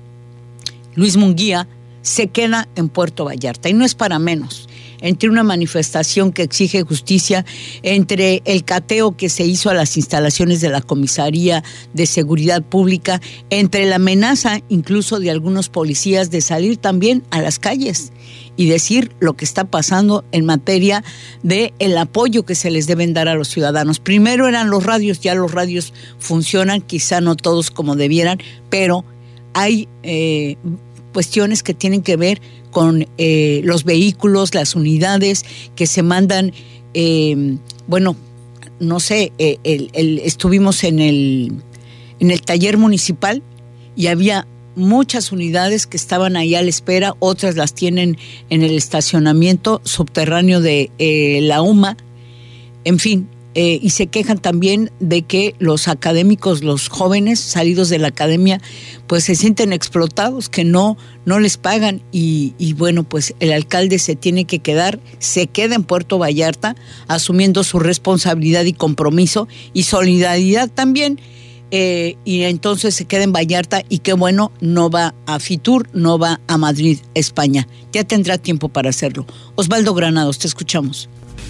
Luis Munguía, se queda en Puerto Vallarta y no es para menos. Entre una manifestación que exige justicia, entre el cateo que se hizo a las instalaciones de la Comisaría de Seguridad Pública, entre la amenaza incluso de algunos policías de salir también a las calles y decir lo que está pasando en materia de el apoyo que se les deben dar a los ciudadanos. Primero eran los radios, ya los radios funcionan, quizá no todos como debieran, pero hay eh, cuestiones que tienen que ver con eh, los vehículos, las unidades que se mandan, eh, bueno, no sé, eh, el, el, estuvimos en el, en el taller municipal y había muchas unidades que estaban ahí a la espera, otras las tienen en el estacionamiento subterráneo de eh, la U M A, en fin. Eh, y se quejan también de que los académicos, los jóvenes salidos de la academia, pues se sienten explotados, que no, no les pagan y, y bueno, pues el alcalde se tiene que quedar, se queda en Puerto Vallarta, asumiendo su responsabilidad y compromiso y solidaridad también, eh, y entonces se queda en Vallarta y qué bueno, no va a Fitur, no va a Madrid, España. Ya tendrá tiempo para hacerlo. Osvaldo Granados, te escuchamos.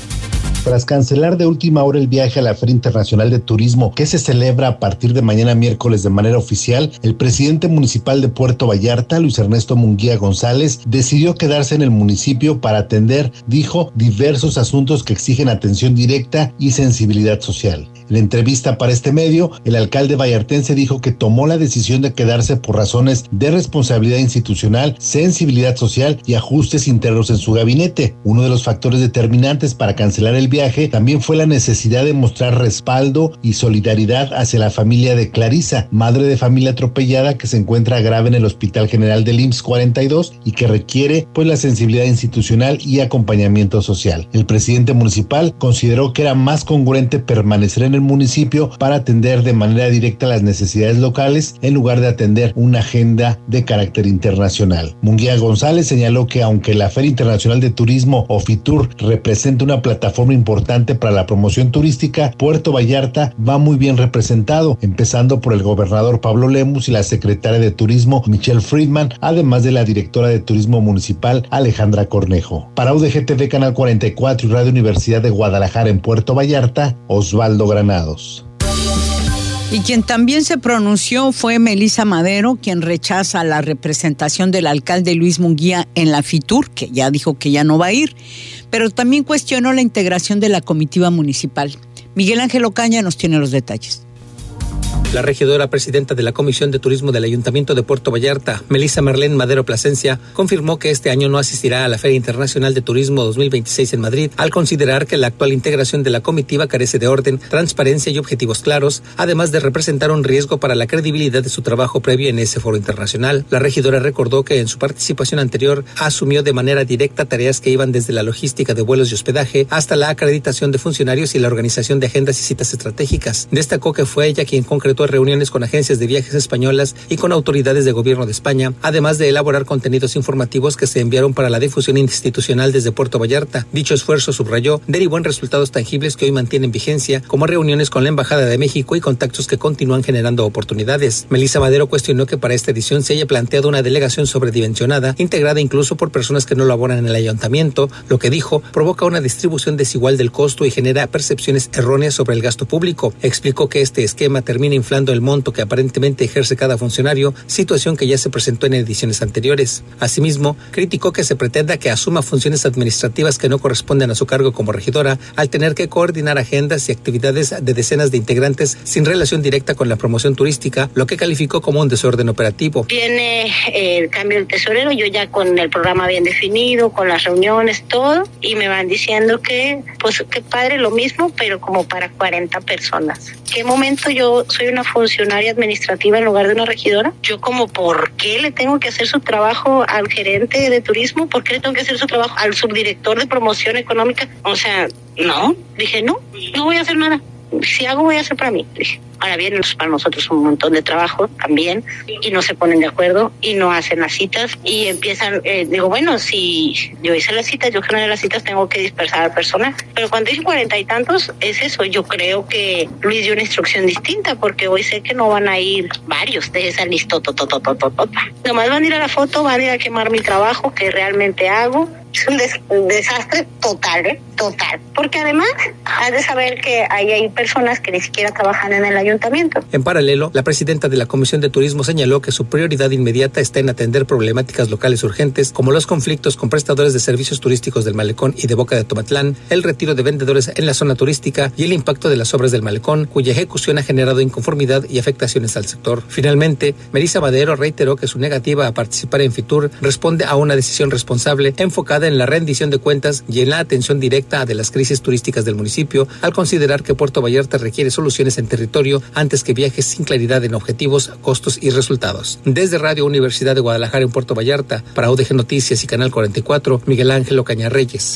Tras cancelar de última hora el viaje a la Feria Internacional de Turismo, que se celebra a partir de mañana miércoles de manera oficial, el presidente municipal de Puerto Vallarta, Luis Ernesto Munguía González, decidió quedarse en el municipio para atender, dijo, diversos asuntos que exigen atención directa y sensibilidad social. En entrevista para este medio, el alcalde vallartense dijo que tomó la decisión de quedarse por razones de responsabilidad institucional, sensibilidad social y ajustes internos en su gabinete. Uno de los factores determinantes para cancelar el viaje también fue la necesidad de mostrar respaldo y solidaridad hacia la familia de Clarisa, madre de familia atropellada que se encuentra grave en el Hospital General del I M S S cuarenta y dos y que requiere pues la sensibilidad institucional y acompañamiento social. El presidente municipal consideró que era más congruente permanecer en el municipio para atender de manera directa las necesidades locales en lugar de atender una agenda de carácter internacional. Munguía González señaló que aunque la Feria Internacional de Turismo o FITUR representa una plataforma importante para la promoción turística, Puerto Vallarta va muy bien representado, empezando por el gobernador Pablo Lemus y la secretaria de Turismo Michelle Friedman, además de la directora de Turismo Municipal Alejandra Cornejo. Para U D G T V Canal cuarenta y cuatro y Radio Universidad de Guadalajara en Puerto Vallarta, Osvaldo Granados. Y quien también se pronunció fue Melissa Madero, quien rechaza la representación del alcalde Luis Munguía en la FITUR, que ya dijo que ya no va a ir, pero también cuestionó la integración de la comitiva municipal. Miguel Ángel Ocaña nos tiene los detalles. La regidora presidenta de la Comisión de Turismo del Ayuntamiento de Puerto Vallarta, Melissa Marlene Madero Plasencia, confirmó que este año no asistirá a la Feria Internacional de Turismo dos mil veintiséis en Madrid, al considerar que la actual integración de la comitiva carece de orden, transparencia y objetivos claros, además de representar un riesgo para la credibilidad de su trabajo previo en ese foro internacional. La regidora recordó que en su participación anterior asumió de manera directa tareas que iban desde la logística de vuelos y hospedaje hasta la acreditación de funcionarios y la organización de agendas y citas estratégicas. Destacó que fue ella quien concretó reuniones con agencias de viajes españolas y con autoridades de gobierno de España, además de elaborar contenidos informativos que se enviaron para la difusión institucional desde Puerto Vallarta. Dicho esfuerzo, subrayó, derivó en resultados tangibles que hoy mantienen vigencia, como reuniones con la Embajada de México y contactos que continúan generando oportunidades. Melissa Madero cuestionó que para esta edición se haya planteado una delegación sobredimensionada, integrada incluso por personas que no laboran en el ayuntamiento, lo que dijo provoca una distribución desigual del costo y genera percepciones erróneas sobre el gasto público. Explicó que este esquema termina inflando el monto que aparentemente ejerce cada funcionario, situación que ya se presentó en ediciones anteriores. Asimismo, criticó que se pretenda que asuma funciones administrativas que no corresponden a su cargo como regidora, al tener que coordinar agendas y actividades de decenas de integrantes sin relación directa con la promoción turística, lo que calificó como un desorden operativo. Viene el cambio del tesorero, yo ya con el programa bien definido, con las reuniones, todo, y me van diciendo que, pues, que padre lo mismo, pero como para cuarenta personas. ¿Qué momento yo soy una funcionaria administrativa en lugar de una regidora? Yo como, ¿por qué le tengo que hacer su trabajo al gerente de turismo? ¿Por qué le tengo que hacer su trabajo al subdirector de promoción económica? O sea, no, dije no, no voy a hacer nada. Si hago, voy a hacer para mí, dije. Ahora bien, para nosotros un montón de trabajo también, y no se ponen de acuerdo y no hacen las citas y empiezan, eh, digo, bueno, si yo hice las citas, yo generé las citas, tengo que dispersar al personal. Pero cuando dicen cuarenta y tantos, es eso. Yo creo que Luis dio una instrucción distinta, porque hoy sé que no van a ir varios de esa listota. Nomás van a ir a la foto, van a ir a quemar mi trabajo que realmente hago. Es un, des- un desastre total, ¿eh? Total. Porque además, has de saber que ahí hay personas que ni siquiera trabajan en el ayuntamiento. En paralelo, la presidenta de la Comisión de Turismo señaló que su prioridad inmediata está en atender problemáticas locales urgentes, como los conflictos con prestadores de servicios turísticos del Malecón y de Boca de Tomatlán, el retiro de vendedores en la zona turística y el impacto de las obras del Malecón, cuya ejecución ha generado inconformidad y afectaciones al sector. Finalmente, Melissa Madero reiteró que su negativa a participar en Fitur responde a una decisión responsable enfocada en la rendición de cuentas y en la atención directa de las crisis turísticas del municipio, al considerar que Puerto Vallarta requiere soluciones en territorio antes que viajes sin claridad en objetivos, costos y resultados. Desde Radio Universidad de Guadalajara en Puerto Vallarta, para U D G Noticias y Canal cuarenta y cuatro, Miguel Ángel Ocaña Reyes.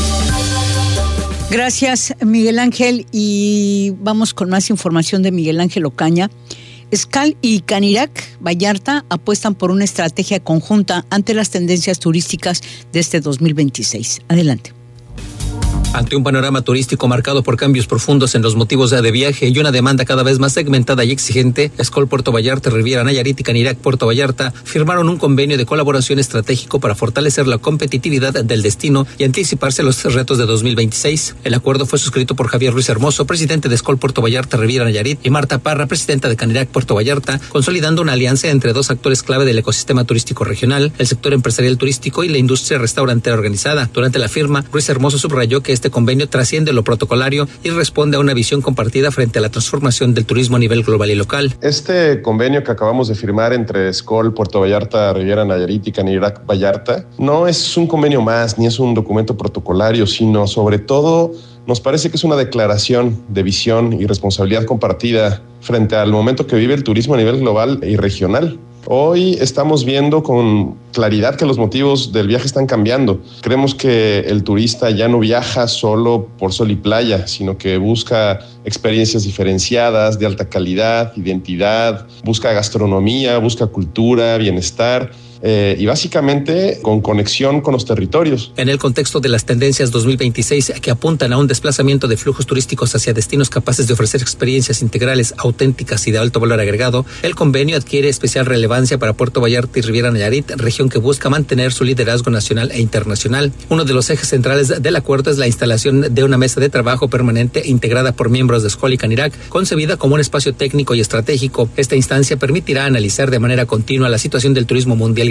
Gracias, Miguel Ángel, y vamos con más información de Miguel Ángel Ocaña. Xcal y Canirac Vallarta apuestan por una estrategia conjunta ante las tendencias turísticas de este dos mil veintiséis. Adelante. Ante un panorama turístico marcado por cambios profundos en los motivos de viaje y una demanda cada vez más segmentada y exigente, Xcal Puerto Vallarta, Riviera Nayarit y Canirac Puerto Vallarta firmaron un convenio de colaboración estratégico para fortalecer la competitividad del destino y anticiparse a los retos de dos mil veintiséis. El acuerdo fue suscrito por Javier Ruiz Hermoso, presidente de Xcal Puerto Vallarta, Riviera Nayarit, y Marta Parra, presidenta de Canirac Puerto Vallarta, consolidando una alianza entre dos actores clave del ecosistema turístico regional, el sector empresarial turístico y la industria restaurantera organizada. Durante la firma, Ruiz Hermoso subrayó que este convenio trasciende lo protocolario y responde a una visión compartida frente a la transformación del turismo a nivel global y local. Este convenio que acabamos de firmar entre Xcal Puerto Vallarta, Riviera Nayarit y Canirac Vallarta no es un convenio más ni es un documento protocolario, sino sobre todo nos parece que es una declaración de visión y responsabilidad compartida frente al momento que vive el turismo a nivel global y regional. Hoy estamos viendo con claridad que los motivos del viaje están cambiando. Creemos que el turista ya no viaja solo por sol y playa, sino que busca experiencias diferenciadas, de alta calidad, identidad, busca gastronomía, busca cultura, bienestar. Eh, y básicamente con conexión con los territorios. En el contexto de las tendencias dos mil veintiséis que apuntan a un desplazamiento de flujos turísticos hacia destinos capaces de ofrecer experiencias integrales, auténticas y de alto valor agregado, el convenio adquiere especial relevancia para Puerto Vallarta y Riviera Nayarit, región que busca mantener su liderazgo nacional e internacional. Uno de los ejes centrales del acuerdo es la instalación de una mesa de trabajo permanente integrada por miembros de Xcal y Canirac, concebida como un espacio técnico y estratégico. Esta instancia permitirá analizar de manera continua la situación del turismo mundial y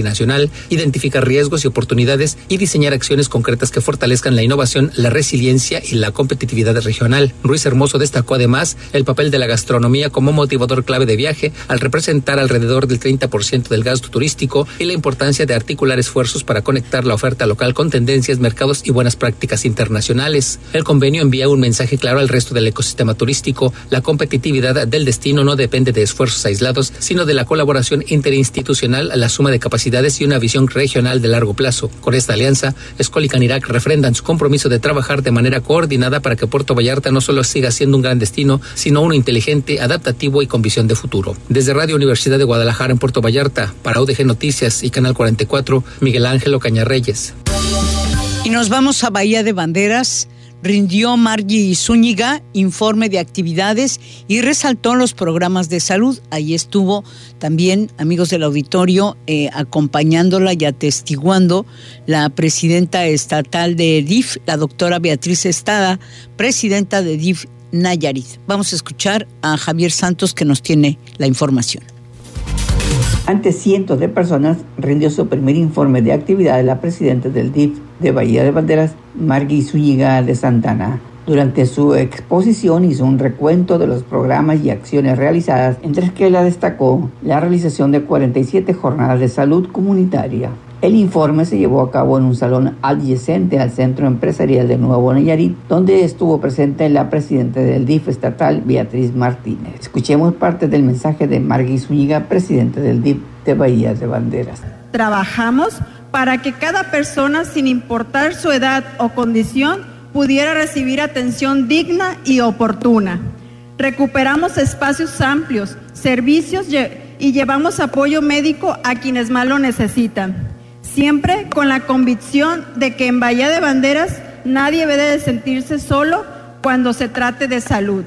y nacional, identificar riesgos y oportunidades y diseñar acciones concretas que fortalezcan la innovación, la resiliencia y la competitividad regional. Ruiz Hermoso destacó además el papel de la gastronomía como motivador clave de viaje al representar alrededor del treinta por ciento del gasto turístico y la importancia de articular esfuerzos para conectar la oferta local con tendencias, mercados y buenas prácticas internacionales. El convenio envía un mensaje claro al resto del ecosistema turístico. La competitividad del destino no depende de esfuerzos aislados, sino de la colaboración interinstitucional, la suma de capacidades y una visión regional de largo plazo. Con esta alianza, Skol y Canirac refrendan su compromiso de trabajar de manera coordinada para que Puerto Vallarta no solo siga siendo un gran destino, sino uno inteligente, adaptativo y con visión de futuro. Desde Radio Universidad de Guadalajara en Puerto Vallarta, para U D G Noticias y Canal cuarenta y cuatro, Miguel Ángel Ocaña Reyes. Y nos vamos a Bahía de Banderas. Rindió Margie Zúñiga informe de actividades y resaltó los programas de salud. Ahí estuvo también, amigos del auditorio, eh, acompañándola y atestiguando la presidenta estatal de D I F, la doctora Beatriz Estada, presidenta de D I F Nayarit. Vamos a escuchar a Javier Santos, que nos tiene la información. Ante cientos de personas, rindió su primer informe de actividades la presidenta del D I F de Bahía de Banderas, Margie Zúñiga de Santana. Durante su exposición hizo un recuento de los programas y acciones realizadas, entre los que la destacó la realización de cuarenta y siete jornadas de salud comunitaria. El informe se llevó a cabo en un salón adyacente al Centro Empresarial de Nuevo Nayarit, donde estuvo presente la presidenta del D I F estatal, Beatriz Martínez. Escuchemos parte del mensaje de Margie Zúñiga, presidenta del D I F de Bahía de Banderas. Trabajamos para que cada persona, sin importar su edad o condición, pudiera recibir atención digna y oportuna. Recuperamos espacios amplios, servicios y llevamos apoyo médico a quienes más lo necesitan. Siempre con la convicción de que en Bahía de Banderas nadie debe de sentirse solo cuando se trate de salud.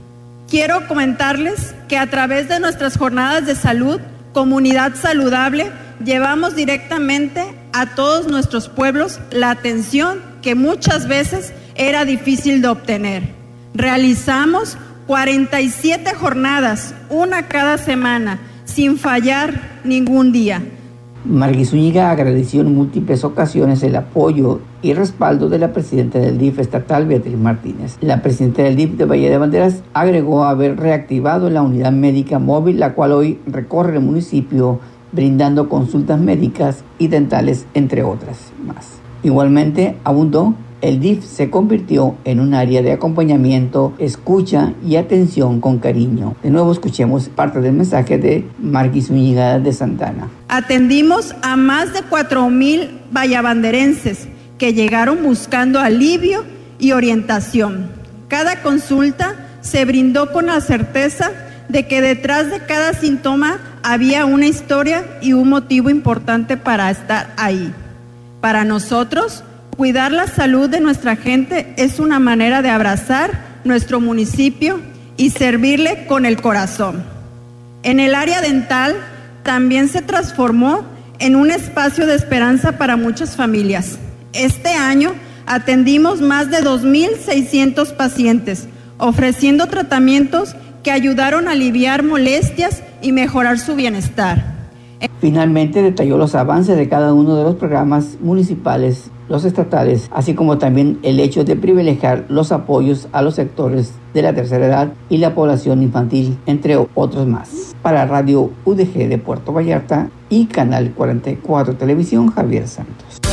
Quiero comentarles que a través de nuestras jornadas de salud, Comunidad Saludable, llevamos directamente a todos nuestros pueblos la atención que muchas veces era difícil de obtener. Realizamos cuarenta y siete jornadas, una cada semana, sin fallar ningún día. Margie Zúñiga agradeció en múltiples ocasiones el apoyo y respaldo de la presidenta del D I F estatal, Beatriz Martínez. La presidenta del D I F de Bahía de Banderas agregó haber reactivado la unidad médica móvil, la cual hoy recorre el municipio brindando consultas médicas y dentales, entre otras más. Igualmente, abundó, el D I F se convirtió en un área de acompañamiento, escucha y atención con cariño. De nuevo escuchemos parte del mensaje de Margie Zúñiga de Santana. Atendimos a más de cuatro mil vallabanderenses que llegaron buscando alivio y orientación. Cada consulta se brindó con la certeza de que detrás de cada síntoma había una historia y un motivo importante para estar ahí. Para nosotros, cuidar la salud de nuestra gente es una manera de abrazar nuestro municipio y servirle con el corazón. En el área dental también se transformó en un espacio de esperanza para muchas familias. Este año atendimos más de dos mil seiscientos pacientes, ofreciendo tratamientos que ayudaron a aliviar molestias y mejorar su bienestar. Finalmente detalló los avances de cada uno de los programas municipales, los estatales, así como también el hecho de privilegiar los apoyos a los sectores de la tercera edad y la población infantil, entre otros más. Para Radio U D G de Puerto Vallarta y Canal cuarenta y cuatro Televisión, Javier Santos.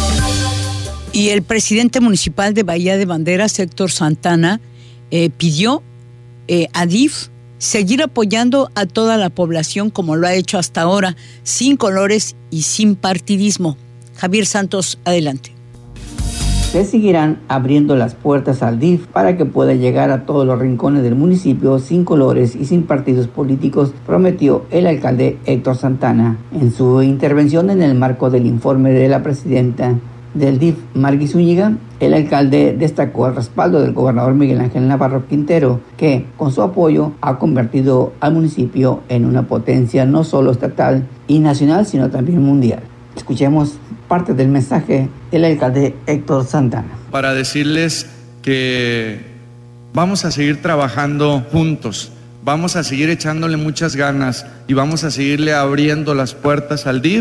Y el presidente municipal de Bahía de Banderas, Héctor Santana, eh, pidió eh, a D I F seguir apoyando a toda la población como lo ha hecho hasta ahora, sin colores y sin partidismo. Javier Santos, adelante. Se seguirán abriendo las puertas al D I F para que pueda llegar a todos los rincones del municipio sin colores y sin partidos políticos, prometió el alcalde Héctor Santana. En su intervención en el marco del informe de la presidenta del D I F, Margie Zúñiga, el alcalde destacó el respaldo del gobernador Miguel Ángel Navarro Quintero, que con su apoyo ha convertido al municipio en una potencia no solo estatal y nacional, sino también mundial. Escuchemos parte del mensaje del alcalde Héctor Santana. Para decirles que vamos a seguir trabajando juntos, vamos a seguir echándole muchas ganas y vamos a seguirle abriendo las puertas al D I F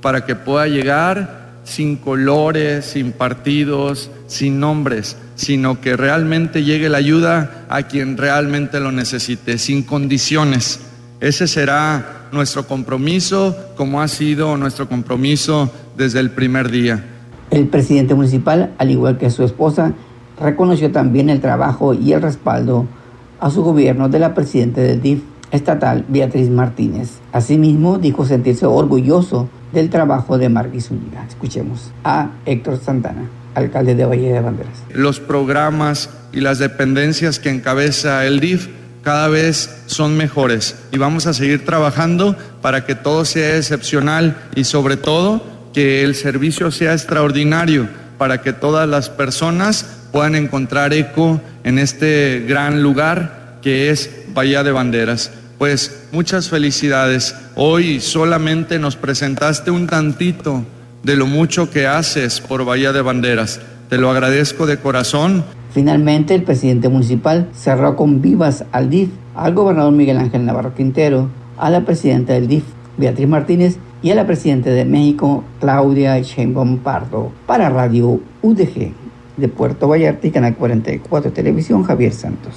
para que pueda llegar sin colores, sin partidos, sin nombres, sino que realmente llegue la ayuda a quien realmente lo necesite, sin condiciones. Ese será nuestro compromiso, como ha sido nuestro compromiso desde el primer día. El presidente municipal, al igual que su esposa, reconoció también el trabajo y el respaldo a su gobierno de la presidenta del D I F estatal, Beatriz Martínez. Asimismo, dijo sentirse orgulloso del trabajo de Margui Zúñiga. Escuchemos a Héctor Santana, alcalde de Valle de Banderas. Los programas y las dependencias que encabeza el D I F cada vez son mejores y vamos a seguir trabajando para que todo sea excepcional y sobre todo que el servicio sea extraordinario para que todas las personas puedan encontrar eco en este gran lugar que es Bahía de Banderas. Pues muchas felicidades. Hoy solamente nos presentaste un tantito de lo mucho que haces por Bahía de Banderas. Te lo agradezco de corazón. Finalmente, el presidente municipal cerró con vivas al D I F, al gobernador Miguel Ángel Navarro Quintero, a la presidenta del D I F, Beatriz Martínez, y a la presidenta de México, Claudia Sheinbaum Pardo. Para Radio U D G de Puerto Vallarta y Canal cuarenta y cuatro Televisión, Javier Santos.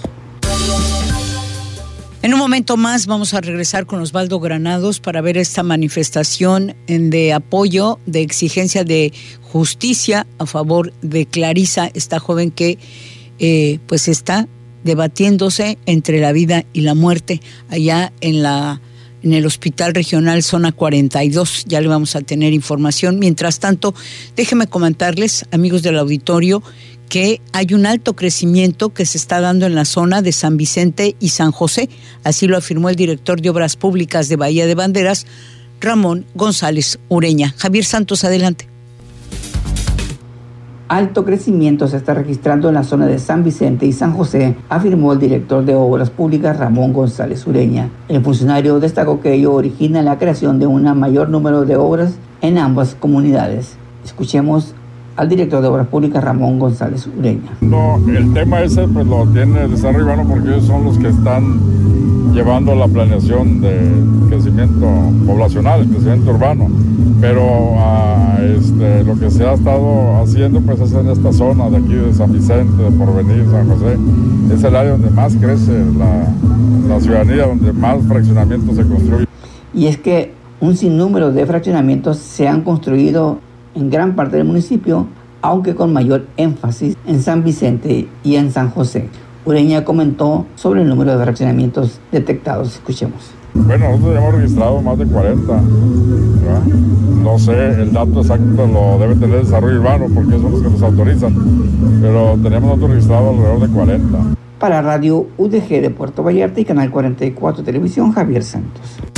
En un momento más vamos a regresar con Osvaldo Granados para ver esta manifestación de apoyo, de exigencia de justicia a favor de Clarisa, esta joven que eh, pues está debatiéndose entre la vida y la muerte allá en la en el Hospital Regional Zona cuarenta y dos. Ya le vamos a tener información. Mientras tanto, déjenme comentarles, amigos del auditorio, que hay un alto crecimiento que se está dando en la zona de San Vicente y San José. Así lo afirmó el director de Obras Públicas de Bahía de Banderas, Ramón González Ureña. Javier Santos, adelante. Alto crecimiento se está registrando en la zona de San Vicente y San José, afirmó el director de Obras Públicas Ramón González Ureña. El funcionario destacó que ello origina la creación de un mayor número de obras en ambas comunidades. Escuchemos al director de Obras Públicas Ramón González Ureña. No, el tema ese pues lo tiene el desarrollo urbano porque ellos son los que están llevando la planeación de crecimiento poblacional, el crecimiento urbano, pero uh, este, lo que se ha estado haciendo pues es en esta zona de aquí de San Vicente, de Porvenir, San José, es el área donde más crece la, la ciudadanía, donde más fraccionamientos se construyen. Y es que un sinnúmero de fraccionamientos se han construido en gran parte del municipio, aunque con mayor énfasis en San Vicente y en San José. Ureña comentó sobre el número de fraccionamientos detectados. Escuchemos. Bueno, nosotros hemos registrado más de cuarenta, ¿verdad? No sé, el dato exacto lo debe tener el desarrollo urbano porque son los que nos autorizan, pero tenemos nosotros registrado alrededor de cuarenta. Para Radio U D G de Puerto Vallarta y Canal cuarenta y cuatro Televisión, Javier Santos.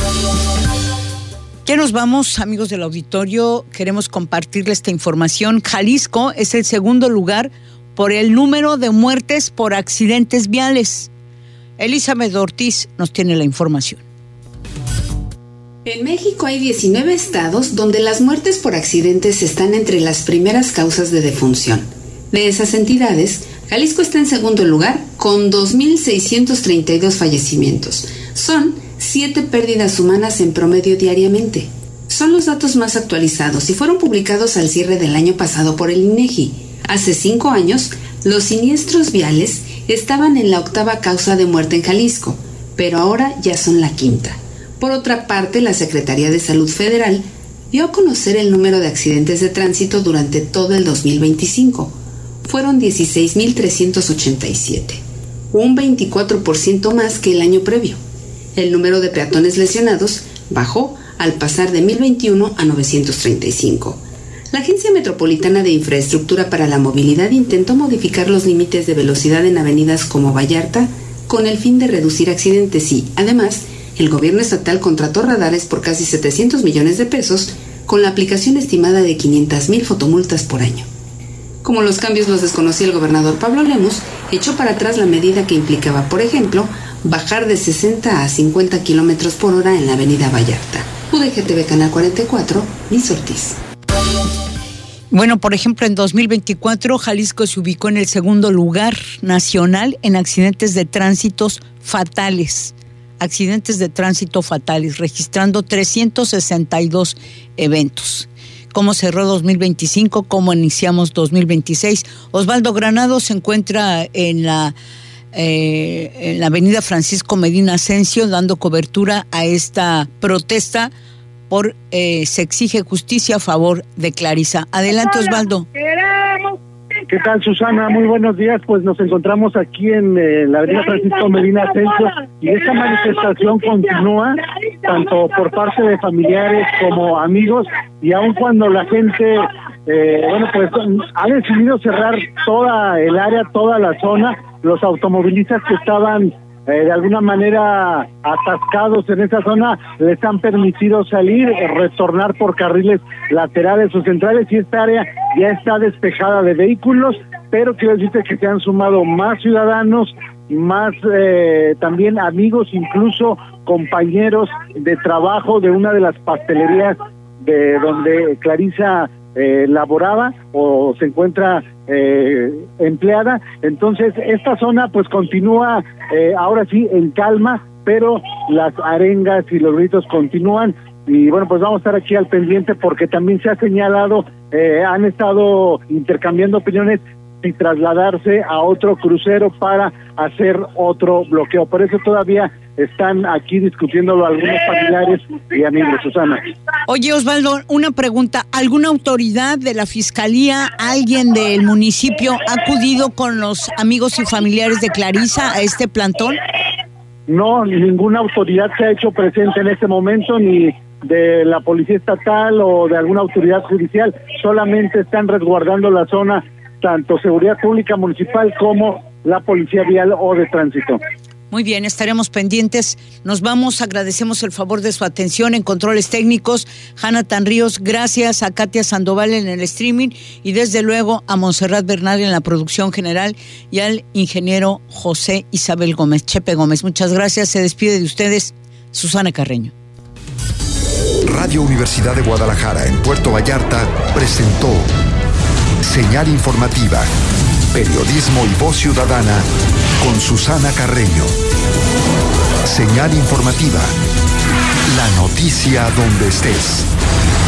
Ya nos vamos, amigos del auditorio. Queremos compartirles esta información. Jalisco es el segundo lugar por el número de muertes por accidentes viales. Elizabeth Ortiz nos tiene la información. En México hay diecinueve estados donde las muertes por accidentes están entre las primeras causas de defunción. De esas entidades, Jalisco está en segundo lugar con dos mil seiscientos treinta y dos fallecimientos. Son siete pérdidas humanas en promedio diariamente. Son los datos más actualizados y fueron publicados al cierre del año pasado por el INEGI. Hace cinco años, los siniestros viales estaban en la octava causa de muerte en Jalisco, pero ahora ya son la quinta. Por otra parte, la Secretaría de Salud Federal dio a conocer el número de accidentes de tránsito durante todo el dos mil veinticinco. Fueron dieciséis mil trescientos ochenta y siete, un veinticuatro por ciento más que el año previo. El número de peatones lesionados bajó al pasar de mil veintiuno a novecientos treinta y cinco. La Agencia Metropolitana de Infraestructura para la Movilidad intentó modificar los límites de velocidad en avenidas como Vallarta con el fin de reducir accidentes y, además, el gobierno estatal contrató radares por casi setecientos millones de pesos con la aplicación estimada de quinientas mil fotomultas por año. Como los cambios los desconocía el gobernador Pablo Lemus, echó para atrás la medida que implicaba, por ejemplo, bajar de sesenta a cincuenta kilómetros por hora en la avenida Vallarta. U D G T V Canal cuarenta y cuatro, Liz Ortiz. Bueno, por ejemplo, en dos mil veinticuatro, Jalisco se ubicó en el segundo lugar nacional en accidentes de tránsitos fatales. accidentes de tránsito fatales, registrando trescientos sesenta y dos eventos. ¿Cómo cerró dos mil veinticinco? ¿Cómo iniciamos dos mil veintiséis? Osvaldo Granado se encuentra en la, eh, en la avenida Francisco Medina Asensio dando cobertura a esta protesta por eh, se exige justicia a favor de Clarisa. Adelante, Osvaldo. ¿Qué tal, Susana? Muy buenos días. Pues nos encontramos aquí en eh, la avenida Francisco Medina Asensio y esta manifestación continúa tanto por parte de familiares como amigos, y aun cuando la gente eh, bueno pues ha decidido cerrar toda el área, toda la zona, los automovilistas que estaban eh, de alguna manera atascados en esa zona les han permitido salir, eh, retornar por carriles laterales o centrales, y esta área ya está despejada de vehículos, pero quiero decirte que se han sumado más ciudadanos, más eh, también amigos, incluso compañeros de trabajo de una de las pastelerías de donde Clarisa eh, laboraba o se encuentra eh, empleada. Entonces esta zona pues continúa eh, ahora sí en calma, pero las arengas y los gritos continúan. Y bueno, pues vamos a estar aquí al pendiente porque también se ha señalado, eh, han estado intercambiando opiniones y trasladarse a otro crucero para hacer otro bloqueo. Por eso todavía están aquí discutiéndolo algunos familiares y amigos, Susana. Oye, Osvaldo, una pregunta. ¿Alguna autoridad de la Fiscalía, alguien del municipio ha acudido con los amigos y familiares de Clarisa a este plantón? No, ninguna autoridad se ha hecho presente en este momento, ni de la Policía Estatal o de alguna autoridad judicial. Solamente están resguardando la zona tanto Seguridad Pública Municipal como la Policía Vial o de Tránsito. Muy bien, estaremos pendientes. Nos vamos, agradecemos el favor de su atención en controles técnicos. Jonathan Ríos, gracias a Katia Sandoval en el streaming y desde luego a Montserrat Bernal en la producción general y al ingeniero José Isabel Gómez, Chepe Gómez. Muchas gracias. Se despide de ustedes Susana Carreño. Radio Universidad de Guadalajara en Puerto Vallarta presentó Señal Informativa, periodismo y voz ciudadana con Susana Carreño. Señal Informativa, la noticia donde estés.